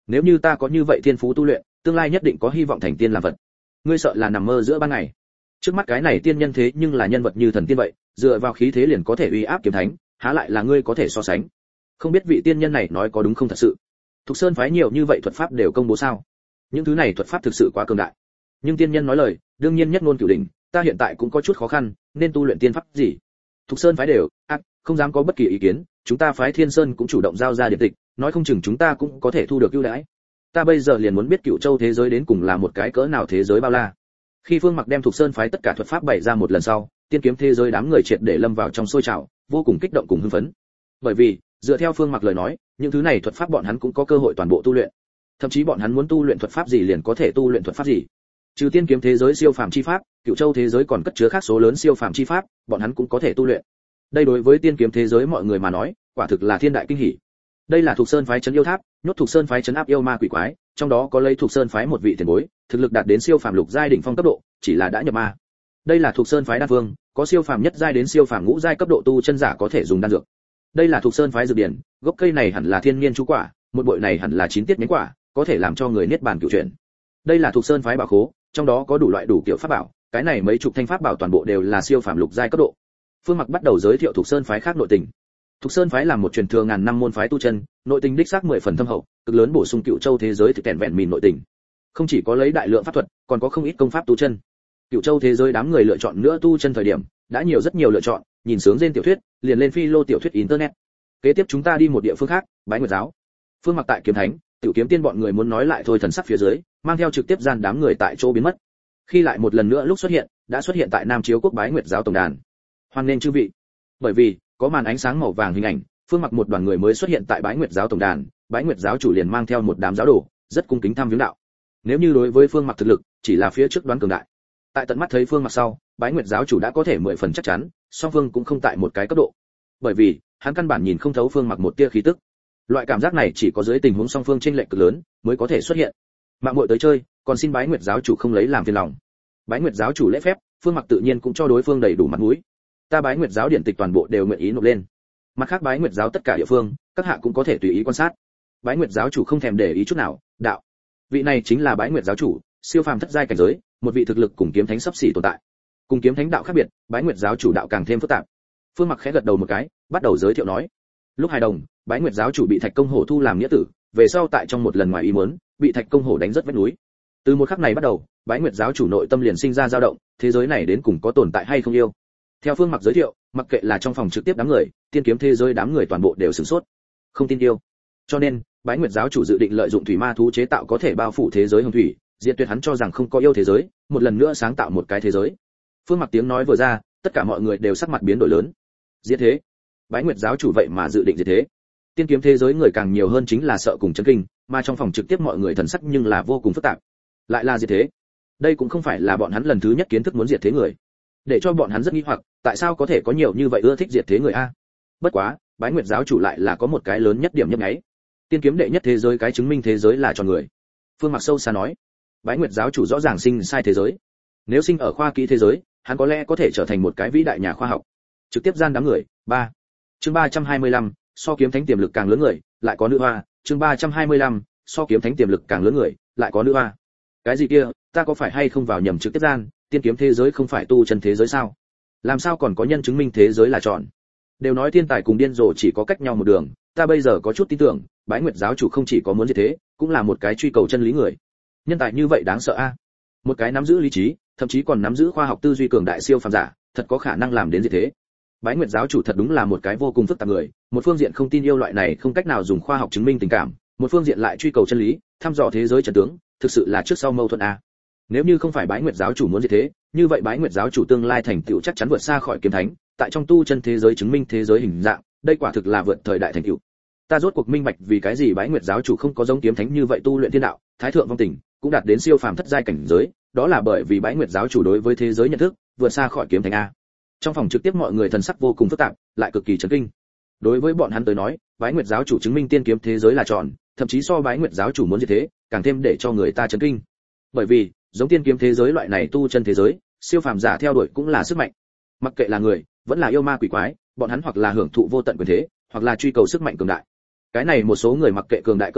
nếu như ta có như vậy thiên phú tu luyện, tương lai nhất định có hy vọng thành tiên làm vật. Ngươi sợ là nằm mơ giữa ban ngày. Trước mắt cái này tiên nhân thế nhưng là nhân vật như thần tiên vậy, dựa vào khí thế liền có thể uy áp kiếm thánh, há lại là ngươi có thể so sánh. Không biết vị tiên nhân này nói có đúng không thật sự. Thục Sơn phái nhiều như vậy thuật pháp đều công bố sao? Những thứ này thuật pháp thực sự quá cường đại. Nhưng tiên nhân nói lời, đương nhiên nhất ngôn cửu đỉnh, ta hiện tại cũng có chút khó khăn, nên tu luyện tiên pháp gì? Thục Sơn phái đều, không dám có bất kỳ ý kiến, chúng ta phái Thiên Sơn cũng chủ động giao ra điện tịch, nói không chừng chúng ta cũng có thể thu được ưu đãi. Ta bây giờ liền muốn biết Cửu Châu thế giới đến cùng là một cái cỡ nào thế giới bao la. Khi Phương Mặc đem Thục Sơn phái tất cả thuật pháp bày ra một lần sau, tiên kiếm thế giới đám người triệt để lâm vào trong sôi trào, vô cùng kích động cùng hưng phấn. Bởi vì, dựa theo Phương Mặc lời nói, những thứ này thuật pháp bọn hắn cũng có cơ hội toàn bộ tu luyện. Thậm chí bọn hắn muốn tu luyện thuật pháp gì liền có thể tu luyện thuật pháp gì. Trừ tiên kiếm thế giới siêu phàm chi pháp, Cửu Châu thế giới còn cất chứa khác số lớn siêu phàm chi pháp, bọn hắn cũng có thể tu luyện. Đây đối với tiên kiếm thế giới mọi người mà nói, quả thực là thiên đại kinh hỉ. Đây là Thục Sơn phái trấn yêu tháp, nhốt Thục Sơn phái trấn áp yêu ma quỷ quái, trong đó có lấy Thục Sơn phái một vị tiền bối, thực lực đạt đến siêu phàm lục giai đỉnh phong cấp độ, chỉ là đã nhập ma. Đây là Thục Sơn phái đan vương, có siêu phàm nhất giai đến siêu phàm ngũ giai cấp độ tu chân giả có thể dùng đan dược. Đây là Thục Sơn phái dược điển, gốc cây này hẳn là thiên niên chú quả, một bội này hẳn là 9 tiết nhánh quả, có thể làm cho người niết bàn cửu chuyển. Đây là Thục Sơn phái bảo khố, trong đó có đủ loại đủ kiểu pháp bảo, cái này mấy chục thanh pháp bảo toàn bộ đều là siêu phàm lục giai cấp độ. Phương Mặc bắt đầu giới thiệu Thục Sơn phái khác nội tình. Thục Sơn phái là một truyền thừa ngàn năm môn phái tu chân, nội tình đích xác 10 phần thâm hậu, cực lớn bổ sung Cửu Châu thế giới thực kèn vẹn mìn nội tình. Không chỉ có lấy đại lượng pháp thuật, còn có không ít công pháp tu chân. Cửu Châu thế giới đám người lựa chọn nữa tu chân thời điểm, đã nhiều rất nhiều lựa chọn, nhìn sướng trên tiểu thuyết, liền lên phi lô tiểu thuyết internet. Kế tiếp chúng ta đi một địa phương khác, Bái Nguyệt giáo. Phương Mặc tại Kiếm Thánh, Tiểu Kiếm Tiên bọn người muốn nói lại thôi thần sắc phía dưới, mang theo trực tiếp gian đám người tại chỗ biến mất. Khi lại một lần nữa lúc xuất hiện, đã xuất hiện tại Nam Chiếu quốc Bái Nguyệt giáo tổng đàn. Hoan nghênh chư vị. Bởi vì có màn ánh sáng màu vàng hình ảnh, Phương Mặc một đoàn người mới xuất hiện tại Bái Nguyệt giáo tổng đàn, Bái Nguyệt giáo chủ liền mang theo một đám giáo đồ, rất cung kính thăm viếng đạo. Nếu như đối với Phương Mặc thực lực, chỉ là phía trước đoán cường đại. Tại tận mắt thấy Phương Mặc sau, Bái Nguyệt giáo chủ đã có thể 10 phần chắc chắn, song phương cũng không tại một cái cấp độ. Bởi vì, hắn căn bản nhìn không thấu Phương Mặc một tia khí tức. Loại cảm giác này chỉ có dưới tình huống song phương chênh lệch cực lớn mới có thể xuất hiện. Mạng muội tới chơi, còn xin Bái Nguyệt giáo chủ không lấy làm phiền lòng. Bái Nguyệt giáo chủ lễ phép, Phương Mặc tự nhiên cũng cho đối phương đầy đủ mặt mũi. Ta Bái Nguyệt giáo điện tịch toàn bộ đều nguyện ý nộp lên. Mặt khác Bái Nguyệt giáo tất cả địa phương, các hạ cũng có thể tùy ý quan sát. Bái Nguyệt giáo chủ không thèm để ý chút nào, đạo. Vị này chính là Bái Nguyệt giáo chủ, siêu phàm thất giai cảnh giới, một vị thực lực cùng kiếm thánh sắp xỉ tồn tại. Cùng kiếm thánh đạo khác biệt, Bái Nguyệt giáo chủ đạo càng thêm phức tạp. Phương Mặc khẽ gật đầu một cái, bắt đầu giới thiệu nói. Lúc hài đồng, Bái Nguyệt giáo chủ bị Thạch Công Hổ thu làm nghĩa tử, về sau tại trong một lần ngoài ý muốn, bị Thạch Công Hổ đánh rất vách núi. Từ một khắc này bắt đầu, Bái Nguyệt giáo chủ nội tâm liền sinh ra dao động, thế giới này đến cùng có tồn tại hay không yêu. Theo Phương Mặc giới thiệu, mặc kệ là trong phòng trực tiếp đám người, tiên kiếm thế giới đám người toàn bộ đều sửng sốt. Không tin yêu. Cho nên, Bái Nguyệt giáo chủ dự định lợi dụng thủy ma thú chế tạo có thể bao phủ thế giới hồng thủy, diệt tuyệt hắn cho rằng không có yêu thế giới, một lần nữa sáng tạo một cái thế giới. Phương Mặc tiếng nói vừa ra, tất cả mọi người đều sắc mặt biến đổi lớn. Diệt thế? Bái Nguyệt giáo chủ vậy mà dự định diệt thế? Tiên kiếm thế giới người càng nhiều hơn chính là sợ cùng chấn kinh, mà trong phòng trực tiếp mọi người thần sắc nhưng là vô cùng phức tạp. Lại là diệt thế? Đây cũng không phải là bọn hắn lần thứ nhất kiến thức muốn diệt thế người. Để cho bọn hắn rất nghi hoặc, tại sao có thể có nhiều như vậy ưa thích diệt thế người a? Bất quá, Bái Nguyệt giáo chủ lại là có một cái lớn nhất điểm nhấp nháy. Tiên kiếm đệ nhất thế giới cái chứng minh thế giới là cho người. Phương Mặc sâu xa nói. Bái Nguyệt giáo chủ rõ ràng sinh sai thế giới. Nếu sinh ở khoa kỹ thế giới, hắn có lẽ có thể trở thành một cái vĩ đại nhà khoa học. Trực tiếp gian đám người. 3. Chương 325, so kiếm thánh tiềm lực càng lớn người, lại có nữ hoa. Chương 325, so kiếm thánh tiềm lực càng lớn người, lại có nữ hoa. Cái gì kia, ta có phải hay không vào nhầm trực tiếp gian, tiên kiếm thế giới không phải tu chân thế giới sao? Làm sao còn có nhân chứng minh thế giới là tròn? Đều nói thiên tài cùng điên rồ chỉ có cách nhau một đường, ta bây giờ có chút tin tưởng, Bái Nguyệt giáo chủ không chỉ có muốn như thế, cũng là một cái truy cầu chân lý người. Nhân tài như vậy đáng sợ a. Một cái nắm giữ lý trí, thậm chí còn nắm giữ khoa học tư duy cường đại siêu phàm giả, thật có khả năng làm đến như thế. Bái Nguyệt giáo chủ thật đúng là một cái vô cùng phức tạp người, một phương diện không tin yêu loại này không cách nào dùng khoa học chứng minh tình cảm, một phương diện lại truy cầu chân lý, thăm dò thế giới chân tướng, thực sự là trước sau mâu thuẫn a. Nếu như không phải Bái Nguyệt giáo chủ muốn như thế, như vậy Bái Nguyệt giáo chủ tương lai thành tựu chắc chắn vượt xa khỏi kiếm thánh, tại trong tu chân thế giới chứng minh thế giới hình dạng, đây quả thực là vượt thời đại thành tựu. Ta rốt cuộc minh bạch vì cái gì Bái Nguyệt giáo chủ không có giống kiếm thánh như vậy tu luyện thiên đạo, thái thượng vong tình, cũng đạt đến siêu phàm thất giai cảnh giới, đó là bởi vì Bái Nguyệt giáo chủ đối với thế giới nhận thức vượt xa khỏi kiếm thánh a. Trong phòng trực tiếp mọi người thần sắc vô cùng phức tạp, lại cực kỳ chấn kinh. Đối với bọn hắn tới nói, Bái Nguyệt giáo chủ chứng minh tiên kiếm thế giới là tròn, thậm chí so Bái Nguyệt giáo chủ muốn như thế, càng thêm để cho người ta chấn kinh. Bởi vì, giống tiên kiếm thế giới loại này tu chân thế giới, siêu phàm giả theo đuổi cũng là sức mạnh. Mặc kệ là người, vẫn là yêu ma quỷ quái, bọn hắn hoặc là hưởng thụ vô tận quyền thế, hoặc là truy cầu sức mạnh cường đại. Cái này một số người mặc kệ cường đại cỡ nào,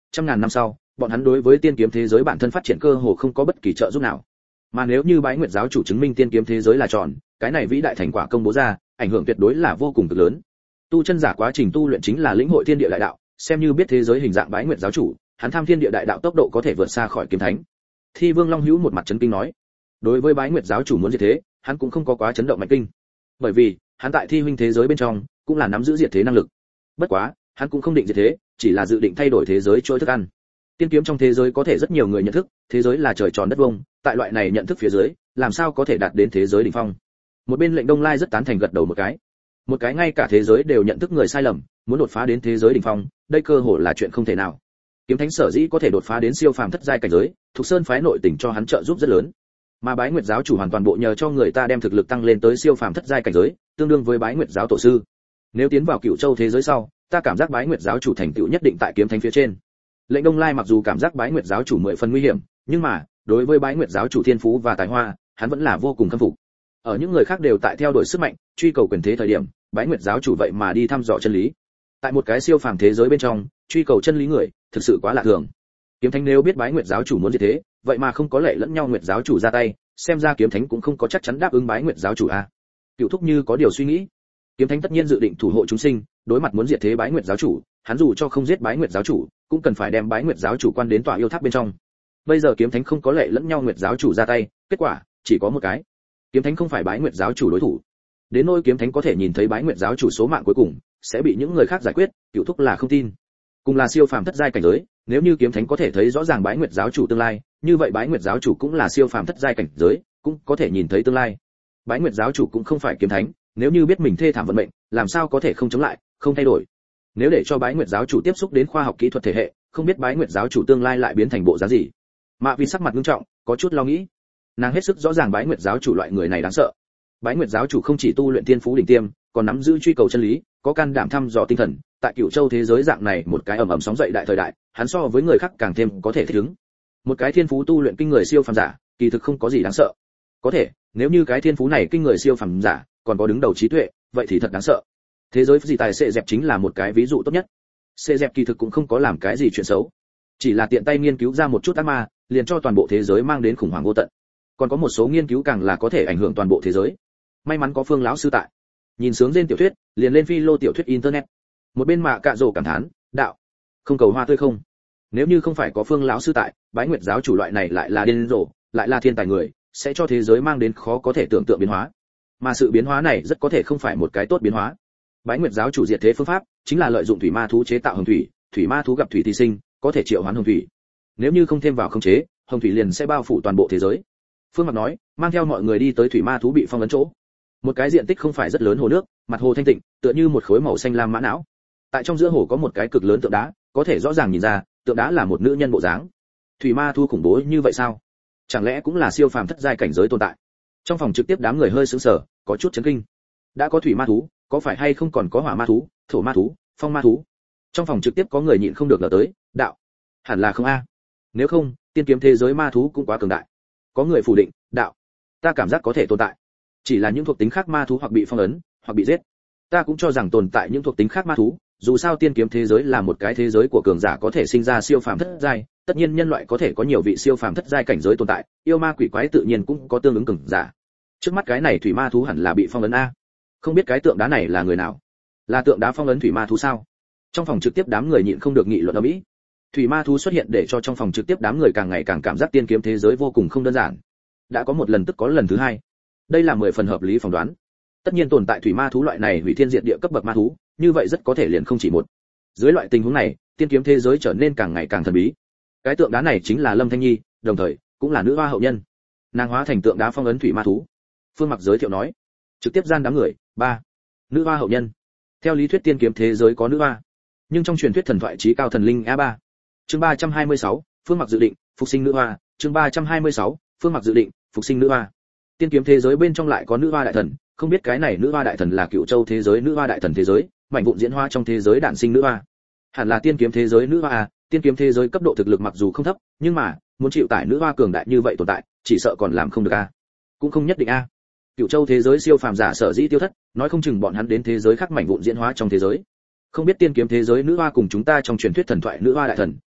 trăm ngàn năm sau, bọn hắn đối với tiên kiếm thế giới bản thân phát triển cơ hồ không có bất kỳ trợ giúp nào. Mà nếu như Bái Nguyệt giáo chủ chứng minh tiên kiếm thế giới là tròn, cái này vĩ đại thành quả công bố ra, ảnh hưởng tuyệt đối là vô cùng cực lớn. Tu chân giả quá trình tu luyện chính là lĩnh hội thiên địa đại đạo, xem như biết thế giới hình dạng Bái Nguyệt giáo chủ, hắn tham thiên địa đại đạo tốc độ có thể vượt xa khỏi kiếm thánh. Thi Vương Long Hữu một mặt chấn kinh nói, đối với Bái Nguyệt giáo chủ muốn diệt thế, hắn cũng không có quá chấn động mạnh kinh, bởi vì hắn tại thi huynh thế giới bên trong cũng là nắm giữ diệt thế năng lực. Bất quá, hắn cũng không định diệt thế, chỉ là dự định thay đổi thế giới trôi thức ăn. Tiên kiếm trong thế giới có thể rất nhiều người nhận thức, thế giới là trời tròn đất vuông, tại loại này nhận thức phía dưới, làm sao có thể đạt đến thế giới đỉnh phong. Một bên Lệnh Đông Lai rất tán thành gật đầu một cái ngay cả thế giới đều nhận thức người sai lầm, muốn đột phá đến thế giới đỉnh phong, đây cơ hội là chuyện không thể nào. Kiếm thánh sở dĩ có thể đột phá đến siêu phàm thất giai cảnh giới, Thục Sơn phái nội tình cho hắn trợ giúp rất lớn. Mà Bái Nguyệt giáo chủ hoàn toàn bộ nhờ cho người ta đem thực lực tăng lên tới siêu phàm thất giai cảnh giới, tương đương với Bái Nguyệt giáo tổ sư. Nếu tiến vào Cửu Châu thế giới sau, ta cảm giác Bái Nguyệt giáo chủ thành tựu nhất định tại kiếm thánh phía trên. Lệnh Đông Lai mặc dù cảm giác Bái Nguyệt giáo chủ 10 phần nguy hiểm, nhưng mà, đối với Bái Nguyệt giáo chủ thiên phú và tài hoa, hắn vẫn là vô cùng khâm phục. Ở những người khác đều tại theo đuổi sức mạnh, truy cầu quyền thế thời điểm, Bái Nguyệt giáo chủ vậy mà đi thăm dò chân lý. Tại một cái siêu phàm thế giới bên trong, truy cầu chân lý người, thực sự quá lạ thường. Kiếm thánh nếu biết Bái Nguyệt giáo chủ muốn gì thế, vậy mà không có lệ lẫn nhau Nguyệt giáo chủ ra tay, xem ra kiếm thánh cũng không có chắc chắn đáp ứng Bái Nguyệt giáo chủ a. Cửu Thúc như có điều suy nghĩ. Kiếm thánh tất nhiên dự định thủ hộ chúng sinh, đối mặt muốn diệt thế Bái Nguyệt giáo chủ, hắn dù cho không giết Bái Nguyệt giáo chủ, cũng cần phải đem Bái Nguyệt giáo chủ quan đến tòa yêu tháp bên trong. Bây giờ kiếm thánh không có lệ lẫn nhau Nguyệt giáo chủ ra tay, kết quả chỉ có một cái. Kiếm thánh không phải Bái Nguyệt giáo chủ đối thủ. Đến nỗi kiếm thánh có thể nhìn thấy Bái Nguyệt giáo chủ số mạng cuối cùng sẽ bị những người khác giải quyết, Cửu Thúc là không tin. Cùng là siêu phàm thất giai cảnh giới, nếu như kiếm thánh có thể thấy rõ ràng Bái Nguyệt giáo chủ tương lai, như vậy Bái Nguyệt giáo chủ cũng là siêu phàm thất giai cảnh giới, cũng có thể nhìn thấy tương lai. Bái Nguyệt giáo chủ cũng không phải kiếm thánh, nếu như biết mình thê thảm vận mệnh, làm sao có thể không chống lại, không thay đổi. Nếu để cho Bái Nguyệt giáo chủ tiếp xúc đến khoa học kỹ thuật thể hệ, không biết Bái Nguyệt giáo chủ tương lai lại biến thành bộ dáng gì. Mạ Vì sắc mặt nghiêm trọng, có chút lo nghĩ. Nàng hết sức rõ ràng Bái Nguyệt giáo chủ loại người này đáng sợ. Bái Nguyệt giáo chủ không chỉ tu luyện thiên phú đỉnh tiêm, còn nắm giữ truy cầu chân lý, có can đảm thăm dò tinh thần, tại Cửu Châu thế giới dạng này một cái ầm ầm sóng dậy đại thời đại, hắn so với người khác càng thêm có thể thích ứng. Một cái thiên phú tu luyện kinh người siêu phàm giả, kỳ thực không có gì đáng sợ. Có thể, nếu như cái thiên phú này kinh người siêu phàm giả, còn có đứng đầu trí tuệ, vậy thì thật đáng sợ. Thế giới gì tài Sệ Dẹp chính là một cái ví dụ tốt nhất. Sệ Dẹp kỳ thực cũng không có làm cái gì chuyện xấu, chỉ là tiện tay nghiên cứu ra một chút ác ma, liền cho toàn bộ thế giới mang đến khủng hoảng vô tận. Còn có một số nghiên cứu càng là có thể ảnh hưởng toàn bộ thế giới. May mắn có Phương lão sư tại. Nhìn sướng trên tiểu thuyết, liền lên phi lô tiểu thuyết internet. Một bên Mạ Cạ Dỗ cảm thán, đạo, không cầu hoa tươi không. Nếu như không phải có Phương lão sư tại, Bái Nguyệt giáo chủ loại này lại là điên rồ, lại là thiên tài người, sẽ cho thế giới mang đến khó có thể tưởng tượng biến hóa. Mà sự biến hóa này rất có thể không phải một cái tốt biến hóa. Bái Nguyệt giáo chủ diệt thế phương pháp chính là lợi dụng thủy ma thú chế tạo hồng thủy, thủy ma thú gặp thủy thì sinh, có thể triệu hoán hồng thủy. Nếu như không thêm vào khống chế, hồng thủy liền sẽ bao phủ toàn bộ thế giới. Phương Mặc nói, mang theo mọi người đi tới thủy ma thú bị phong ấn chỗ. Một cái diện tích không phải rất lớn hồ nước, mặt hồ thanh tịnh, tựa như một khối màu xanh lam mã não. Tại trong giữa hồ có một cái cực lớn tượng đá, có thể rõ ràng nhìn ra, tượng đá là một nữ nhân bộ dáng. Thủy ma thú khủng bố như vậy sao? Chẳng lẽ cũng là siêu phàm thất giai cảnh giới tồn tại? Trong phòng trực tiếp đám người hơi sững sờ, có chút chấn kinh. Đã có thủy ma thú, có phải hay không còn có hỏa ma thú, thổ ma thú, phong ma thú? Trong phòng trực tiếp có người nhịn không được lờ tới, đạo, hẳn là không a. Nếu không, tiên kiếm thế giới ma thú cũng quá cường đại. Có người phủ định, đạo, ta cảm giác có thể tồn tại. Chỉ là những thuộc tính khác ma thú hoặc bị phong ấn, hoặc bị giết. Ta cũng cho rằng tồn tại những thuộc tính khác ma thú, dù sao tiên kiếm thế giới là một cái thế giới của cường giả có thể sinh ra siêu phàm thất giai, tất nhiên nhân loại có thể có nhiều vị siêu phàm thất giai cảnh giới tồn tại, yêu ma quỷ quái tự nhiên cũng có tương ứng cường giả. Trước mắt cái này thủy ma thú hẳn là bị phong ấn a. Không biết cái tượng đá này là người nào? Là tượng đá phong ấn thủy ma thú sao? Trong phòng trực tiếp đám người nhịn không được nghị luận ầm ĩ. Thủy ma thú xuất hiện để cho trong phòng trực tiếp đám người càng ngày càng cảm giác tiên kiếm thế giới vô cùng không đơn giản. Đã có một lần tức có lần thứ hai. Đây là 10 phần hợp lý phỏng đoán. Tất nhiên tồn tại thủy ma thú loại này hủy thiên diệt địa cấp bậc ma thú, như vậy rất có thể liền không chỉ một. Dưới loại tình huống này, tiên kiếm thế giới trở nên càng ngày càng thần bí. Cái tượng đá này chính là Lâm Thanh Nhi, đồng thời cũng là nữ hoa hậu nhân. Nàng hóa thành tượng đá phong ấn thủy ma thú. Phương Mặc giới thiệu nói. Trực tiếp gian đám người, 3. Nữ hoa hậu nhân. Theo lý thuyết tiên kiếm thế giới có nữ hoa, nhưng trong truyền thuyết thần thoại chí cao thần linh A3. Chương 326, Phương Mặc dự định phục sinh nữ hoa. Chương 326, Phương Mặc dự định phục sinh nữ hoa. Tiên kiếm thế giới bên trong lại có nữ hoa đại thần, không biết cái này nữ hoa đại thần là Cựu Châu thế giới nữ hoa đại thần thế giới, mảnh vụn diễn hoa trong thế giới đản sinh nữ hoa. Hẳn là tiên kiếm thế giới nữ hoa à, tiên kiếm thế giới cấp độ thực lực mặc dù không thấp, nhưng mà muốn chịu tải nữ hoa cường đại như vậy tồn tại, chỉ sợ còn làm không được a. Cũng không nhất định a. Cựu Châu thế giới siêu phàm giả sở dĩ tiêu thất, nói không chừng bọn hắn đến thế giới khác mảnh vụn diễn hóa trong thế giới. Không biết tiên kiếm thế giới nữ hoa cùng chúng ta trong truyền thuyết thần thoại nữ hoa đại thần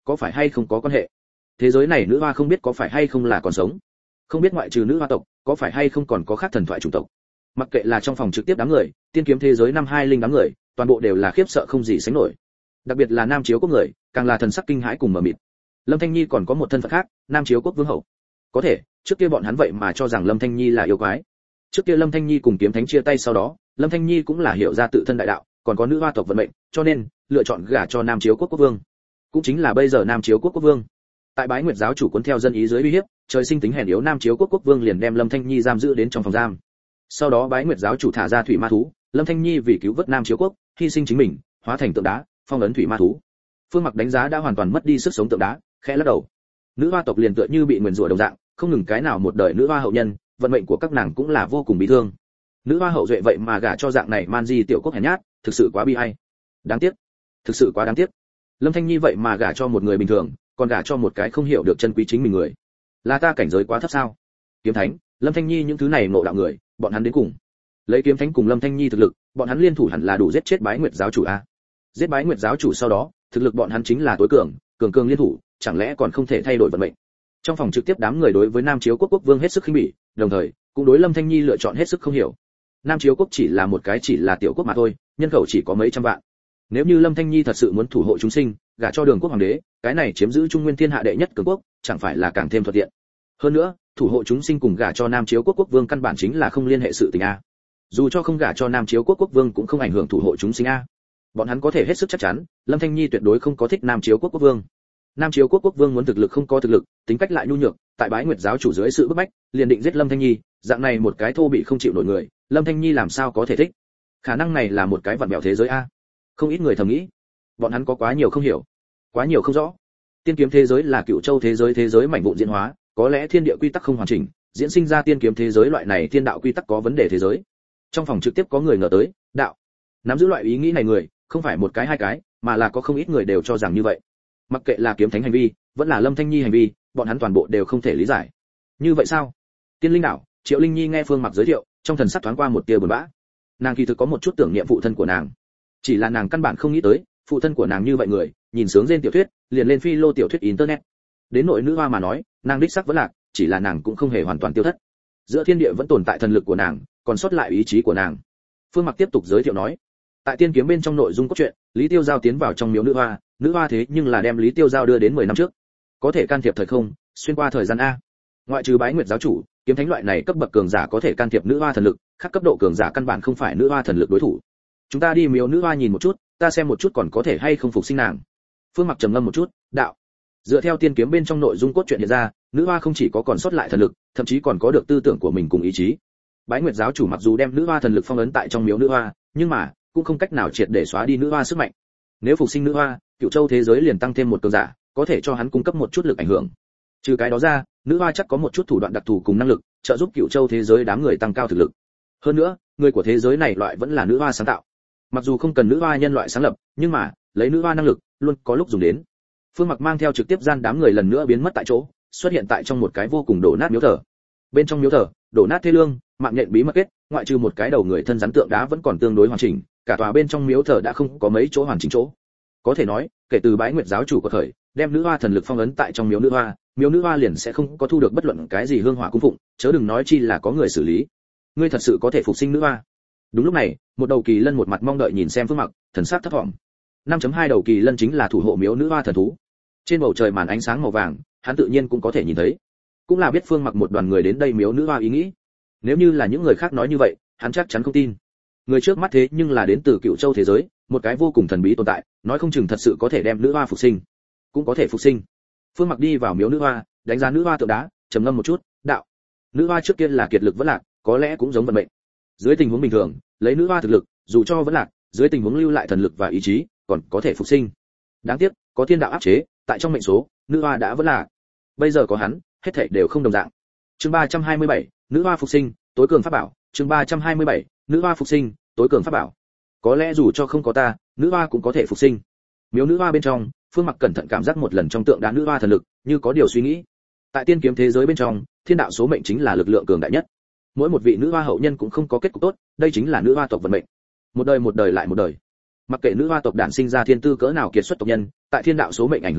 có phải hay không có quan hệ? Thế giới này nữ hoa không biết có phải hay không là còn sống, không biết ngoại trừ nữ hoa tộc có phải hay không còn có khác thần thoại chủng tộc. Mặc kệ là trong phòng trực tiếp đám người, tiên kiếm thế giới năm hai linh đám người, toàn bộ đều là khiếp sợ không gì sánh nổi. Đặc biệt là Nam Chiếu Quốc người, càng là thần sắc kinh hãi cùng mờ mịt. Lâm Thanh Nhi còn có một thân phận khác, Nam Chiếu Quốc vương hậu. Có thể, trước kia bọn hắn vậy mà cho rằng Lâm Thanh Nhi là yêu quái. Trước kia Lâm Thanh Nhi cùng Kiếm Thánh chia tay sau đó, Lâm Thanh Nhi cũng là hiểu ra tự thân đại đạo, còn có nữ hoa tộc vận mệnh, cho nên lựa chọn gả cho Nam Chiếu Quốc quốc vương. Cũng chính là bây giờ Nam Chiếu Quốc quốc vương. Tại Bái Nguyệt giáo chủ cuốn theo dân ý dưới uy hiếp, trời sinh tính hèn yếu Nam Chiếu Quốc quốc vương liền đem Lâm Thanh Nhi giam giữ đến trong phòng giam. Sau đó Bái Nguyệt giáo chủ thả ra thủy ma thú, Lâm Thanh Nhi vì cứu vớt Nam Chiếu Quốc, hy sinh chính mình, hóa thành tượng đá, phong ấn thủy ma thú. Phương Mặc đánh giá đã hoàn toàn mất đi sức sống tượng đá, khẽ lắc đầu. Nữ hoa tộc liền tựa như bị nguyền rủa đồng dạng, không ngừng cái nào một đời nữ hoa hậu nhân, vận mệnh của các nàng cũng là vô cùng bi thương. Nữ hoa hậu duệ vậy mà gả cho dạng này man di tiểu quốc hèn nhát, thực sự quá bi ai. Đáng tiếc, thực sự quá đáng tiếc. Lâm Thanh Nhi vậy mà gả cho một người bình thường, còn gả cho một cái không hiểu được chân quý chính mình người. Là ta cảnh giới quá thấp sao? Kiếm Thánh, Lâm Thanh Nhi những thứ này ngộ đạo người, bọn hắn đến cùng. Lấy Kiếm Thánh cùng Lâm Thanh Nhi thực lực, bọn hắn liên thủ hẳn là đủ giết chết Bái Nguyệt giáo chủ a. Giết Bái Nguyệt giáo chủ sau đó, thực lực bọn hắn chính là tối cường, cường liên thủ, chẳng lẽ còn không thể thay đổi vận mệnh? Trong phòng trực tiếp đám người đối với Nam Chiếu Quốc quốc vương hết sức khinh bỉ, đồng thời cũng đối Lâm Thanh Nhi lựa chọn hết sức không hiểu. Nam Chiếu Quốc chỉ là một cái chỉ là tiểu quốc mà thôi, nhân khẩu chỉ có mấy trăm vạn. Nếu như Lâm Thanh Nhi thật sự muốn thủ hộ chúng sinh, gả cho Đường Quốc hoàng đế, cái này chiếm giữ Trung Nguyên thiên hạ đệ nhất cường quốc, chẳng phải là càng thêm thuận tiện. Hơn nữa, thủ hộ chúng sinh cùng gả cho Nam Chiếu Quốc quốc vương căn bản chính là không liên hệ sự tình a. Dù cho không gả cho Nam Chiếu Quốc quốc vương cũng không ảnh hưởng thủ hộ chúng sinh a. Bọn hắn có thể hết sức chắc chắn, Lâm Thanh Nhi tuyệt đối không có thích Nam Chiếu Quốc quốc vương. Nam Chiếu Quốc quốc vương muốn thực lực không có thực lực, tính cách lại nhu nhược, tại Bái Nguyệt giáo chủ dưới sự bức bách, liền định giết Lâm Thanh Nhi, dạng này một cái thô bị không chịu nổi người, Lâm Thanh Nhi làm sao có thể thích? Khả năng này là một cái vặn vẹo thế giới a. Không ít người thầm nghĩ, bọn hắn có quá nhiều không hiểu, quá nhiều không rõ. Tiên kiếm thế giới là Cựu Châu thế giới mảnh vụn diễn hóa, có lẽ thiên địa quy tắc không hoàn chỉnh, diễn sinh ra tiên kiếm thế giới loại này thiên đạo quy tắc có vấn đề thế giới. Trong phòng trực tiếp có người ngờ tới, đạo. Nắm giữ loại ý nghĩ này người, không phải một cái hai cái, mà là có không ít người đều cho rằng như vậy. Mặc kệ là Kiếm Thánh hành vi, vẫn là Lâm Thanh Nhi hành vi, bọn hắn toàn bộ đều không thể lý giải. Như vậy sao? Tiên Linh đảo, Triệu Linh Nhi nghe Phương Mặc giới thiệu, trong thần sắc thoáng qua một tia buồn bã. Nàng kỳ thực có một chút tưởng niệm phụ thân của nàng, chỉ là nàng căn bản không nghĩ tới, phụ thân của nàng như vậy người, nhìn sướng trên tiểu thuyết, liền lên phi lô tiểu thuyết internet. Đến nội nữ hoa mà nói, nàng đích xác vẫn lạc, chỉ là nàng cũng không hề hoàn toàn tiêu thất. Giữa thiên địa vẫn tồn tại thần lực của nàng, còn sót lại ý chí của nàng. Phương Mặc tiếp tục giới thiệu nói, tại tiên kiếm bên trong nội dung cốt truyện, Lý Tiêu Giao tiến vào trong miếu nữ hoa thế nhưng là đem Lý Tiêu Giao đưa đến 10 năm trước, có thể can thiệp thời không, xuyên qua thời gian a. Ngoại trừ Bái Nguyệt giáo chủ, Kiếm Thánh loại này cấp bậc cường giả có thể can thiệp nữ hoa thần lực, khác cấp độ cường giả căn bản không phải nữ hoa thần lực đối thủ. Chúng ta đi miếu nữ hoa nhìn một chút, ta xem một chút còn có thể hay không phục sinh nàng. Phương Mặc trầm ngâm một chút, đạo. Dựa theo tiên kiếm bên trong nội dung cốt truyện hiện ra, nữ hoa không chỉ có còn sót lại thần lực, thậm chí còn có được tư tưởng của mình cùng ý chí. Bái Nguyệt giáo chủ mặc dù đem nữ hoa thần lực phong ấn tại trong miếu nữ hoa, nhưng mà cũng không cách nào triệt để xóa đi nữ hoa sức mạnh. Nếu phục sinh nữ hoa, Cựu Châu thế giới liền tăng thêm một cường giả, có thể cho hắn cung cấp một chút lực ảnh hưởng. Trừ cái đó ra, nữ hoa chắc có một chút thủ đoạn đặc thù cùng năng lực, trợ giúp Cựu Châu thế giới đám người tăng cao thực lực. Hơn nữa, người của thế giới này loại vẫn là nữ hoa sáng tạo. Mặc dù không cần nữ hoa nhân loại sáng lập, nhưng mà lấy nữ hoa năng lực, luôn có lúc dùng đến. Phương Mặc mang theo trực tiếp gian đám người lần nữa biến mất tại chỗ, xuất hiện tại trong một cái vô cùng đổ nát miếu thờ. Bên trong miếu thờ, đổ nát thê lương, mạng nhện bí mật kết, ngoại trừ một cái đầu người thân rắn tượng đá vẫn còn tương đối hoàn chỉnh, cả tòa bên trong miếu thờ đã không có mấy chỗ hoàn chỉnh chỗ. Có thể nói, kể từ Bái Nguyệt giáo chủ của thời, đem nữ hoa thần lực phong ấn tại trong miếu nữ hoa liền sẽ không có thu được bất luận cái gì hương hỏa cung phụng, chớ đừng nói chi là có người xử lý. Ngươi thật sự có thể phục sinh nữ hoa? Đúng lúc này, một đầu kỳ lân một mặt mong đợi nhìn xem Phương Mặc, thần sắc thấp thỏm. 5.2 đầu kỳ lân chính là thủ hộ miếu nữ hoa thần thú. Trên bầu trời màn ánh sáng màu vàng, hắn tự nhiên cũng có thể nhìn thấy. Cũng là biết Phương Mặc một đoàn người đến đây miếu nữ hoa ý nghĩ. Nếu như là những người khác nói như vậy, hắn chắc chắn không tin. Người trước mắt thế nhưng là đến từ Cựu Châu thế giới, một cái vô cùng thần bí tồn tại, nói không chừng thật sự có thể đem nữ hoa phục sinh. Cũng có thể phục sinh. Phương Mặc đi vào miếu nữ hoa, đánh giá nữ hoa tượng đá, trầm ngâm một chút, đạo: nữ hoa trước kia là kiệt lực vẫn lạc, có lẽ cũng giống vận mệnh. Dưới tình huống bình thường, lấy nữ hoa thực lực, dù cho vẫn lạc, dưới tình huống lưu lại thần lực và ý chí, còn có thể phục sinh. Đáng tiếc, có thiên đạo áp chế, tại trong mệnh số, nữ hoa đã vẫn lạc. Bây giờ có hắn, hết thảy đều không đồng dạng. Chương 327, nữ hoa phục sinh, tối cường pháp bảo. Chương 327, nữ hoa phục sinh, tối cường pháp bảo. Có lẽ dù cho không có ta, nữ hoa cũng có thể phục sinh. Miếu nữ hoa bên trong, Phương Mặc cẩn thận cảm giác một lần trong tượng đá nữ hoa thần lực, như có điều suy nghĩ. Tại tiên kiếm thế giới bên trong, thiên đạo số mệnh chính là lực lượng cường đại nhất. Mỗi một vị nữ hoa hậu nhân cũng không có kết cục tốt, đây chính là nữ hoa tộc vận mệnh. Một đời lại một đời. Mặc kệ nữ hoa tộc đản sinh ra thiên tư cỡ nào kiệt xuất tộc nhân, tại thiên đạo số mệnh ảnh hưởng dưới,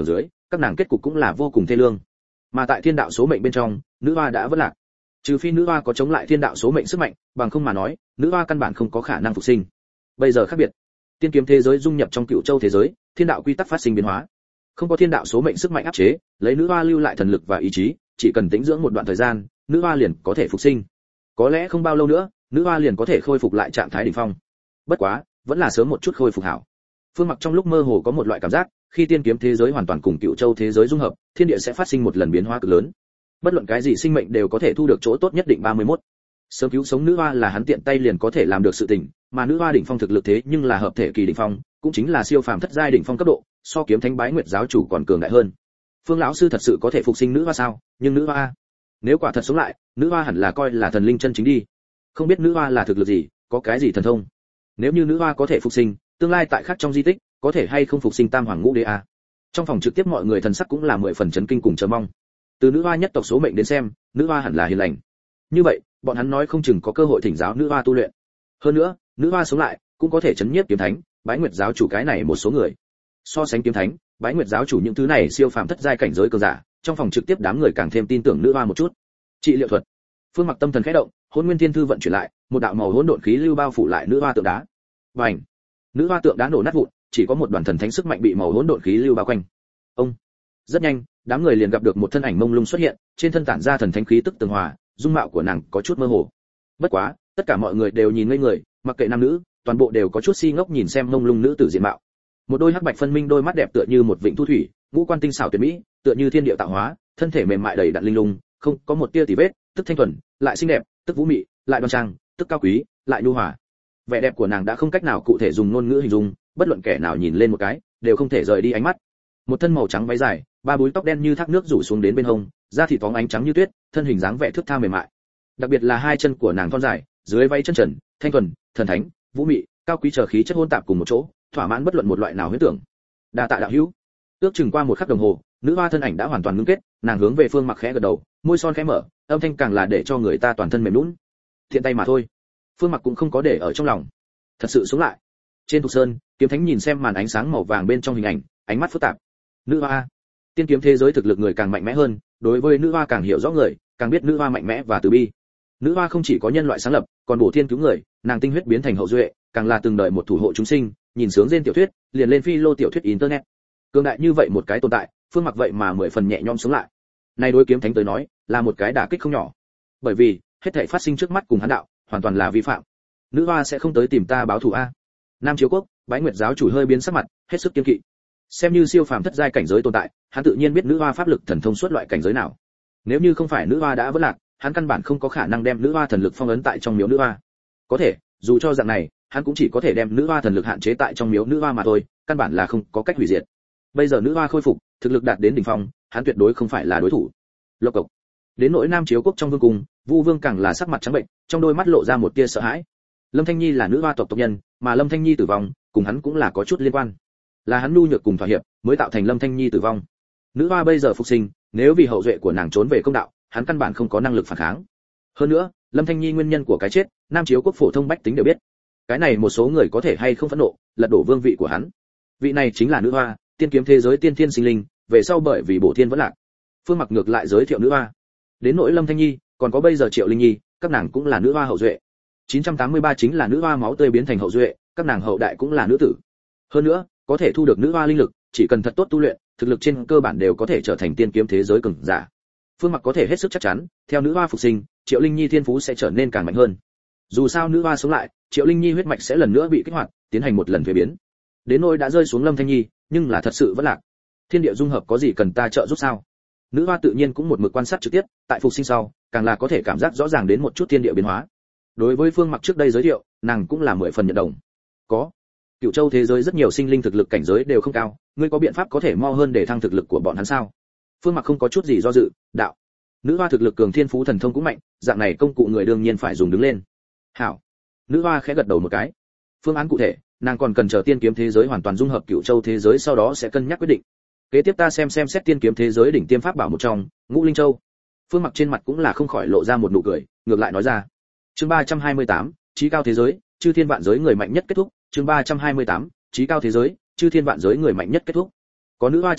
các nàng kết cục cũng là vô cùng thê lương. Mà tại thiên đạo số mệnh bên trong, nữ hoa đã vất lạc. Trừ phi nữ hoa có chống lại thiên đạo số mệnh sức mạnh, bằng không mà nói, nữ hoa căn bản không có khả năng phục sinh. Bây giờ khác biệt, tiên kiếm thế giới dung nhập trong Cựu Châu thế giới, thiên đạo quy tắc phát sinh biến hóa. Không có thiên đạo số mệnh sức mạnh áp chế, lấy nữ hoa lưu lại thần lực và ý chí, chỉ cần tĩnh dưỡng một đoạn thời gian, nữ hoa liền có thể phục sinh. Có lẽ không bao lâu nữa, nữ hoa liền có thể khôi phục lại trạng thái đỉnh phong. Bất quá, vẫn là sớm một chút khôi phục hảo. Phương Mặc trong lúc mơ hồ có một loại cảm giác, khi tiên kiếm thế giới hoàn toàn cùng Cựu Châu thế giới dung hợp, thiên địa sẽ phát sinh một lần biến hóa cực lớn. Bất luận cái gì sinh mệnh đều có thể thu được chỗ tốt nhất định 31. Sớm cứu sống nữ hoa là hắn tiện tay liền có thể làm được sự tình, mà nữ hoa đỉnh phong thực lực thế nhưng là hợp thể kỳ đỉnh phong, cũng chính là siêu phàm thất giai đỉnh phong cấp độ, so kiếm thánh bái nguyệt giáo chủ còn cường đại hơn. Phương lão sư thật sự có thể phục sinh nữ hoa sao? Nhưng nữ hoa, nếu quả thật sống lại, nữ hoa hẳn là coi là thần linh chân chính đi. Không biết nữ hoa là thực lực gì, có cái gì thần thông? Nếu như nữ hoa có thể phục sinh, tương lai tại khác trong di tích, có thể hay không phục sinh tam hoàng ngũ đế a? Trong phòng trực tiếp mọi người thần sắc cũng là 10 phần chấn kinh cùng chờ mong. Từ nữ hoa nhất tộc số mệnh đến xem, nữ hoa hẳn là hiền lành. Như vậy, bọn hắn nói không chừng có cơ hội thỉnh giáo nữ hoa tu luyện. Hơn nữa, nữ hoa sống lại, cũng có thể chấn nhiếp kiếm thánh, bái nguyệt giáo chủ cái này một số người. So sánh kiếm thánh, bái nguyệt giáo chủ những thứ này siêu phàm thất giai cảnh giới cường giả, trong phòng trực tiếp đám người càng thêm tin tưởng nữ hoa một chút. Trị liệu thuật. Phương Mặc tâm thần khẽ động, Hỗn Nguyên Thiên Thư vận chuyển lại, một đạo màu hỗn độn khí lưu bao phủ lại nữ hoa tượng đá. Bành! Nữ hoa tượng đá nổ nát vụn, chỉ có một đoàn thần thánh sức mạnh bị màu hỗn độn khí lưu bao quanh. Ông! Rất nhanh, đám người liền gặp được một thân ảnh mông lung xuất hiện, trên thân tản ra thần thánh khí tức tường hòa, dung mạo của nàng có chút mơ hồ. Bất quá, tất cả mọi người đều nhìn ngây người, mặc kệ nam nữ, toàn bộ đều có chút si ngốc nhìn xem mông lung nữ tử diện mạo. Một đôi hắc bạch phân minh đôi mắt đẹp tựa như một vịnh thu thủy, ngũ quan tinh xảo tuyệt mỹ, tựa như thiên địa tạo hóa, thân thể mềm mại đầy đặn linh lung, không có một tia tì vết, tức thanh thuần, lại xinh đẹp, tức vũ mị, lại đoan trang, tức cao quý, lại nhu hòa. Vẻ đẹp của nàng đã không cách nào cụ thể dùng ngôn ngữ hình dung, bất luận kẻ nào nhìn lên một cái, đều không thể rời đi ánh mắt. Một thân màu trắng váy dài, ba búi tóc đen như thác nước rủ xuống đến bên hông, da thịt phóng ánh trắng như tuyết, thân hình dáng vẻ thướt tha mềm mại. Đặc biệt là hai chân của nàng thon dài, dưới váy chân trần, thanh thuần, thần thánh, vũ mị, cao quý trở khí chất hôn tạp cùng một chỗ, thỏa mãn bất luận một loại nào huyễn tưởng. Đa tạ đạo hữu. Ước chừng qua một khắc đồng hồ, nữ hoa thân ảnh đã hoàn toàn ngưng kết, nàng hướng về Phương Mặc khẽ gật đầu, môi son khẽ mở, âm thanh càng là để cho người ta toàn thân mềm nhũn. Thiện tay mà thôi. Phương Mặc cũng không có để ở trong lòng. Thật sự sống lại. Trên Thục Sơn, kiếm thánh nhìn xem màn ánh sáng màu vàng bên trong hình ảnh, ánh mắt phức tạp. Nữ hoa, tiên kiếm thế giới thực lực người càng mạnh mẽ hơn, đối với nữ hoa càng hiểu rõ người, càng biết nữ hoa mạnh mẽ và từ bi. Nữ hoa không chỉ có nhân loại sáng lập, còn bổ thiên cứu người, nàng tinh huyết biến thành hậu duệ, càng là từng đợi một thủ hộ chúng sinh, nhìn sướng trên tiểu thuyết, liền lên phi lô tiểu thuyết internet. Cường đại như vậy một cái tồn tại, Phương Mặc vậy mà 10 phần nhẹ nhõm sống lại. Này đối kiếm thánh tới nói, là một cái đả kích không nhỏ. Bởi vì, hết thảy phát sinh trước mắt cùng hắn đạo, hoàn toàn là vi phạm. Nữ hoa sẽ không tới tìm ta báo thù a. Nam Chiếu Quốc, Bái Nguyệt giáo chủ hơi biến sắc mặt, hết sức kiên kỵ. Xem như siêu phàm thất giai cảnh giới tồn tại, hắn tự nhiên biết nữ hoa pháp lực thần thông suốt loại cảnh giới nào. Nếu như không phải nữ hoa đã vỡ lạc, hắn căn bản không có khả năng đem nữ hoa thần lực phong ấn tại trong miếu nữ hoa. Có thể, dù cho dạng này, hắn cũng chỉ có thể đem nữ hoa thần lực hạn chế tại trong miếu nữ hoa mà thôi, căn bản là không có cách hủy diệt. Bây giờ nữ hoa khôi phục, thực lực đạt đến đỉnh phong, hắn tuyệt đối không phải là đối thủ. Lộc cộc. Đến nỗi Nam Chiếu Quốc trong vương cung, Vu Vương càng là sắc mặt trắng bệnh, trong đôi mắt lộ ra một tia sợ hãi. Lâm Thanh Nhi là nữ hoa tộc tộc nhân, mà Lâm Thanh Nhi tử vong, cùng hắn cũng là có chút liên quan. Là hắn nhu nhược cùng thỏa hiệp, mới tạo thành Lâm Thanh Nhi tử vong. Nữ hoa bây giờ phục sinh, nếu vì hậu duệ của nàng trốn về công đạo, hắn căn bản không có năng lực phản kháng. Hơn nữa, Lâm Thanh Nhi nguyên nhân của cái chết, Nam Chiếu Quốc phổ thông bách tính đều biết. Cái này một số người có thể hay không phẫn nộ, lật đổ vương vị của hắn. Vị này chính là nữ hoa, tiên kiếm thế giới tiên thiên sinh linh, về sau bởi vì bổ thiên vẫn lạc. Phương Mặc ngược lại giới thiệu nữ hoa. Đến nỗi Lâm Thanh Nhi, còn có bây giờ Triệu Linh Nhi, các nàng cũng là nữ hoa hậu duệ. 983 chính là nữ hoa máu tươi biến thành hậu duệ, các nàng hậu đại cũng là nữ tử. Hơn nữa, có thể thu được nữ hoa linh lực, chỉ cần thật tốt tu luyện, thực lực trên cơ bản đều có thể trở thành tiên kiếm thế giới cường giả. Phương Mặc có thể hết sức chắc chắn, theo nữ hoa phục sinh, Triệu Linh Nhi thiên phú sẽ trở nên càng mạnh hơn. Dù sao nữ hoa sống lại, Triệu Linh Nhi huyết mạch sẽ lần nữa bị kích hoạt, tiến hành một lần thuế biến. Đến nỗi đã rơi xuống Lâm Thanh Nhi, nhưng là thật sự vẫn lạc. Thiên địa dung hợp có gì cần ta trợ giúp sao? Nữ hoa tự nhiên cũng một mực quan sát trực tiếp, tại phục sinh sau, càng là có thể cảm giác rõ ràng đến một chút thiên địa biến hóa. Đối với Phương Mặc trước đây giới thiệu, nàng cũng là 10 phần nhận đồng. Có. Cựu Châu thế giới rất nhiều sinh linh thực lực cảnh giới đều không cao, ngươi có biện pháp có thể mo hơn để thăng thực lực của bọn hắn sao? Phương Mặc không có chút gì do dự, đạo. Nữ hoa thực lực cường thiên phú thần thông cũng mạnh, dạng này công cụ người đương nhiên phải dùng đứng lên. Hảo. Nữ hoa khẽ gật đầu một cái. Phương án cụ thể, nàng còn cần chờ tiên kiếm thế giới hoàn toàn dung hợp Cựu Châu thế giới sau đó sẽ cân nhắc quyết định. Kế tiếp ta xem xét tiên kiếm thế giới đỉnh tiêm pháp bảo một trong, Ngũ Linh Châu. Phương Mặc trên mặt cũng là không khỏi lộ ra một nụ cười, ngược lại nói ra. Chương 328, chí cao thế giới, chư thiên vạn giới người mạnh nhất kết thúc. Chương 328, chí cao thế giới, chư thiên vạn giới người mạnh nhất kết thúc. Có nữ hoa trợ giúp,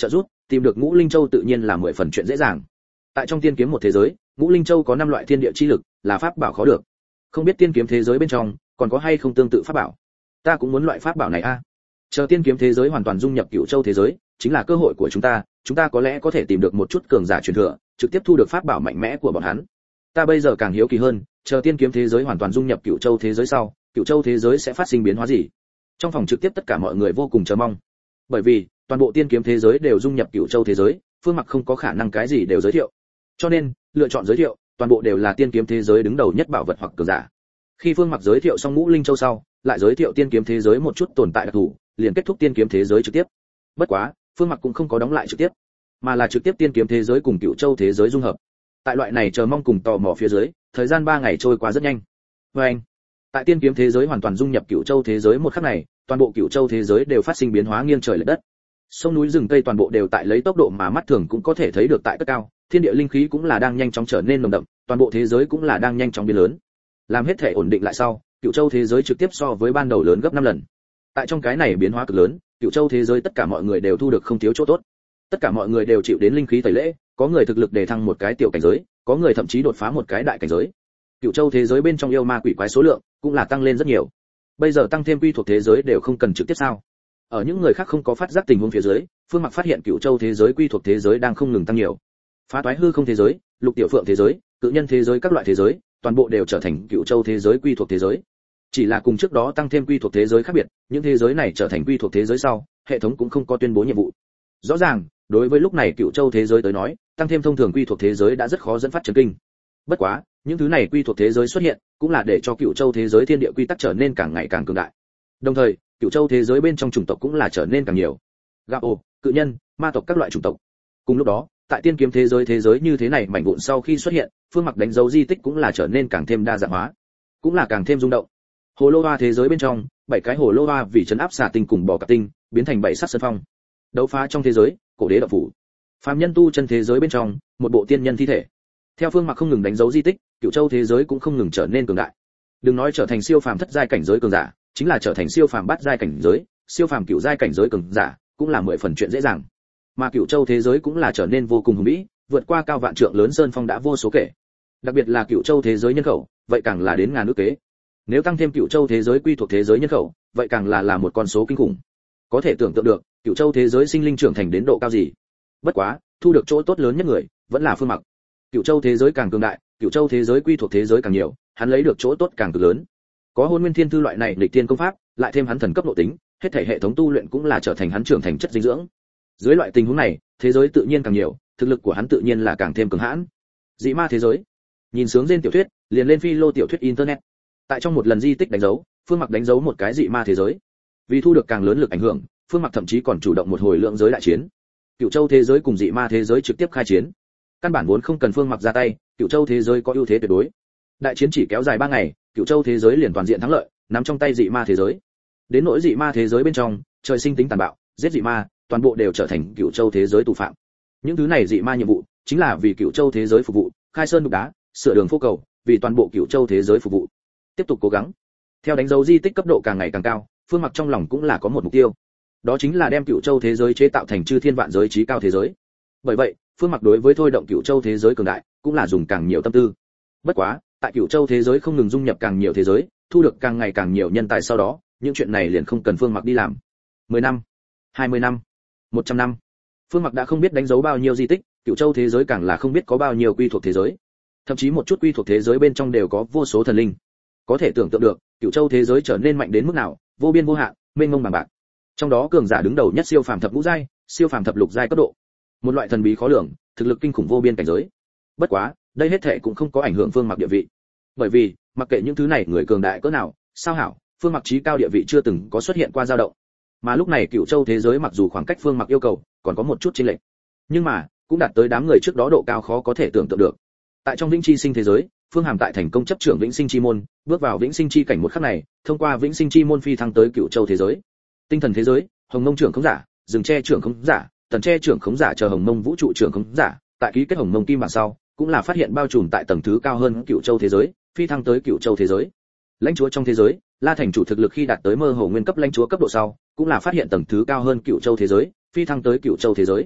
tìm được Ngũ Linh Châu tự nhiên là 10 phần chuyện dễ dàng. Tại trong tiên kiếm một thế giới, Ngũ Linh Châu có 5 loại thiên địa chi lực, là pháp bảo khó được. Không biết tiên kiếm thế giới bên trong còn có hay không tương tự pháp bảo. Ta cũng muốn loại pháp bảo này a. Chờ tiên kiếm thế giới hoàn toàn dung nhập Cửu Châu thế giới, chính là cơ hội của chúng ta có lẽ có thể tìm được một chút cường giả truyền thừa, trực tiếp thu được pháp bảo mạnh mẽ của bọn hắn. Ta bây giờ càng hiếu kỳ hơn, chờ tiên kiếm thế giới hoàn toàn dung nhập Cửu Châu thế giới sau, Cửu Châu thế giới sẽ phát sinh biến hóa gì? Trong phòng trực tiếp tất cả mọi người vô cùng chờ mong. Bởi vì, toàn bộ tiên kiếm thế giới đều dung nhập Cửu Châu thế giới, Phương Mặc không có khả năng cái gì đều giới thiệu. Cho nên, lựa chọn giới thiệu, toàn bộ đều là tiên kiếm thế giới đứng đầu nhất bảo vật hoặc cường giả. Khi Phương Mặc giới thiệu xong Ngũ Linh Châu sau, lại giới thiệu tiên kiếm thế giới một chút tồn tại đặc thù, liền kết thúc tiên kiếm thế giới trực tiếp. Bất quá, Phương Mặc cũng không có đóng lại trực tiếp, mà là trực tiếp tiên kiếm thế giới cùng Cửu Châu thế giới dung hợp. Tại loại này chờ mong cùng tò mò phía dưới, thời gian 3 ngày trôi qua rất nhanh. Anh, tại tiên kiếm thế giới hoàn toàn dung nhập Cửu Châu thế giới một khắc này, toàn bộ Cửu Châu thế giới đều phát sinh biến hóa nghiêng trời lệch đất. Sông núi rừng cây toàn bộ đều tại lấy tốc độ mà mắt thường cũng có thể thấy được tại cất cao, thiên địa linh khí cũng là đang nhanh chóng trở nên nồng đậm, toàn bộ thế giới cũng là đang nhanh chóng biến lớn. Làm hết thể ổn định lại sau, Cửu Châu thế giới trực tiếp so với ban đầu lớn gấp 5 lần. Tại trong cái này biến hóa cực lớn, Cửu Châu thế giới tất cả mọi người đều thu được không thiếu chỗ tốt. Tất cả mọi người đều chịu đến linh khí tẩy lễ, có người thực lực đề thăng một cái tiểu cảnh giới, có người thậm chí đột phá một cái đại cảnh giới. Cửu Châu thế giới bên trong yêu ma quỷ quái số lượng cũng là tăng lên rất nhiều. Bây giờ tăng thêm quy thuộc thế giới đều không cần trực tiếp sao? Ở những người khác không có phát giác tình huống phía dưới, Phương Mặc phát hiện Cửu Châu thế giới quy thuộc thế giới đang không ngừng tăng nhiều. Phá toái hư không thế giới, lục tiểu phượng thế giới, cự nhân thế giới các loại thế giới, toàn bộ đều trở thành Cửu Châu thế giới quy thuộc thế giới. Chỉ là cùng trước đó tăng thêm quy thuộc thế giới khác biệt, những thế giới này trở thành quy thuộc thế giới sau, hệ thống cũng không có tuyên bố nhiệm vụ. Rõ ràng, đối với lúc này Cửu Châu thế giới tới nói, tăng thêm thông thường quy thuộc thế giới đã rất khó dẫn phát chấn kinh. Bất quá, những thứ này quy thuộc thế giới xuất hiện, cũng là để cho Cửu Châu thế giới thiên địa quy tắc trở nên càng ngày càng cường đại. Đồng thời, Cửu Châu thế giới bên trong chủng tộc cũng là trở nên càng nhiều. Gạo, cự nhân, ma tộc các loại chủng tộc. Cùng lúc đó, tại tiên kiếm thế giới như thế này mảnh vụn sau khi xuất hiện, Phương Mặc đánh dấu di tích cũng là trở nên càng thêm đa dạng hóa, cũng là càng thêm rung động. Hồ lô hoa thế giới bên trong, 7 cái hồ lô hoa vì trấn áp xà tinh cùng bò cạp tinh, biến thành 7 sắc sơn phong. Đấu phá trong thế giới, cổ đế đạo phủ. Phàm nhân tu chân thế giới bên trong, một bộ tiên nhân thi thể. Theo Phương Mặc không ngừng đánh dấu di tích, Cửu Châu thế giới cũng không ngừng trở nên cường đại. Đừng nói trở thành siêu phàm thất giai cảnh giới cường giả, chính là trở thành siêu phàm bát giai cảnh giới, siêu phàm cửu giai cảnh giới cường giả, cũng là 10 phần chuyện dễ dàng. Mà Cửu Châu thế giới cũng là trở nên vô cùng hùng vĩ, vượt qua cao vạn trượng lớn sơn phong đã vô số kể. Đặc biệt là Cửu Châu thế giới nhân khẩu, vậy càng là đến ngàn ước kế. Nếu tăng thêm Cửu Châu thế giới quy thuộc thế giới nhân khẩu, vậy càng là một con số kinh khủng. Có thể tưởng tượng được, Cửu Châu thế giới sinh linh trưởng thành đến độ cao gì. Bất quá, thu được chỗ tốt lớn nhất người, vẫn là Phương Mặc. Cửu Châu thế giới càng cường đại, Cửu Châu thế giới quy thuộc thế giới càng nhiều, hắn lấy được chỗ tốt càng cực lớn. Có Hôn Nguyên Thiên Thư loại này nghịch tiên công pháp, lại thêm hắn thần cấp nội tính, hết thảy hệ thống tu luyện cũng là trở thành hắn trưởng thành chất dinh dưỡng. Dưới loại tình huống này, thế giới tự nhiên càng nhiều, thực lực của hắn tự nhiên là càng thêm cường hãn. Dị ma thế giới. Nhìn sướng trên tiểu thuyết, liền lên phi lô tiểu thuyết internet. Tại trong một lần di tích đánh dấu, Phương Mặc đánh dấu một cái dị ma thế giới. Vì thu được càng lớn lực ảnh hưởng, Phương Mặc thậm chí còn chủ động một hồi lượng giới đại chiến. Cửu Châu thế giới cùng dị ma thế giới trực tiếp khai chiến. Căn bản vốn không cần Phương Mặc ra tay, Cửu Châu thế giới có ưu thế tuyệt đối. Đại chiến chỉ kéo dài 3 ngày, Cửu Châu thế giới liền toàn diện thắng lợi, nắm trong tay dị ma thế giới. Đến nỗi dị ma thế giới bên trong, trời sinh tính tàn bạo, giết dị ma, toàn bộ đều trở thành Cửu Châu thế giới tù phạm. Những thứ này dị ma nhiệm vụ, chính là vì Cửu Châu thế giới phục vụ, khai sơn đục đá, sửa đường phố cầu, vì toàn bộ Cửu Châu thế giới phục vụ. Tiếp tục cố gắng. Theo đánh dấu di tích cấp độ càng ngày càng cao, Phương Mặc trong lòng cũng là có một mục tiêu. Đó chính là đem Cửu Châu thế giới chế tạo thành chư thiên vạn giới chí cao thế giới. Bởi vậy, Phương Mặc đối với thôi động Cửu Châu thế giới cường đại, cũng là dùng càng nhiều tâm tư. Bất quá, tại Cửu Châu thế giới không ngừng dung nhập càng nhiều thế giới, thu được càng ngày càng nhiều nhân tài sau đó, những chuyện này liền không cần Phương Mặc đi làm. 10 năm, 20 năm, 100 năm. Phương Mặc đã không biết đánh dấu bao nhiêu di tích, Cửu Châu thế giới càng là không biết có bao nhiêu quy thuộc thế giới. Thậm chí một chút quy thuộc thế giới bên trong đều có vô số thần linh. Có thể tưởng tượng được, Cửu Châu thế giới trở nên mạnh đến mức nào, vô biên vô hạn, mênh mông bằng bạc. Trong đó cường giả đứng đầu nhất siêu phàm thập ngũ giai, siêu phàm thập lục giai cấp độ. Một loại thần bí khó lường, thực lực kinh khủng vô biên cảnh giới. Bất quá, đây hết thảy cũng không có ảnh hưởng Phương Mặc địa vị. Bởi vì, mặc kệ những thứ này người cường đại cỡ nào, sao hảo, Phương Mặc chí cao địa vị chưa từng có xuất hiện qua dao động. Mà lúc này Cửu Châu thế giới mặc dù khoảng cách Phương Mặc yêu cầu còn có một chút chênh lệch, nhưng mà cũng đạt tới đám người trước đó độ cao khó có thể tưởng tượng được. Tại trong Vĩnh Chi Sinh thế giới, Phương Hàm tại thành công chấp trưởng Vĩnh Sinh Chi môn, bước vào Vĩnh Sinh Chi cảnh một khắc này, thông qua Vĩnh Sinh Chi môn phi thăng tới Cửu Châu thế giới. Tinh thần thế giới, Hồng Mông trưởng khống giả, Rừng Tre trưởng khống giả, Tần Tre trưởng khống giả chờ Hồng Mông vũ trụ trưởng khống giả, tại ký kết Hồng Mông kim bản sau, cũng là phát hiện bao trùm tại tầng thứ cao hơn Cửu Châu thế giới, phi thăng tới Cửu Châu thế giới. Lãnh chúa trong thế giới, La thành chủ thực lực khi đạt tới mơ hồ nguyên cấp lãnh chúa cấp độ sau, cũng là phát hiện tầng thứ cao hơn Cửu Châu thế giới, phi thăng tới Cửu Châu thế giới.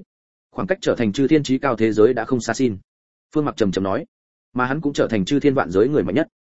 khoảng cách trở thành chư thiên chí cao thế giới đã không xa xin. Phương Mặc trầm trầm nói, mà hắn cũng trở thành chư thiên vạn giới người mạnh nhất.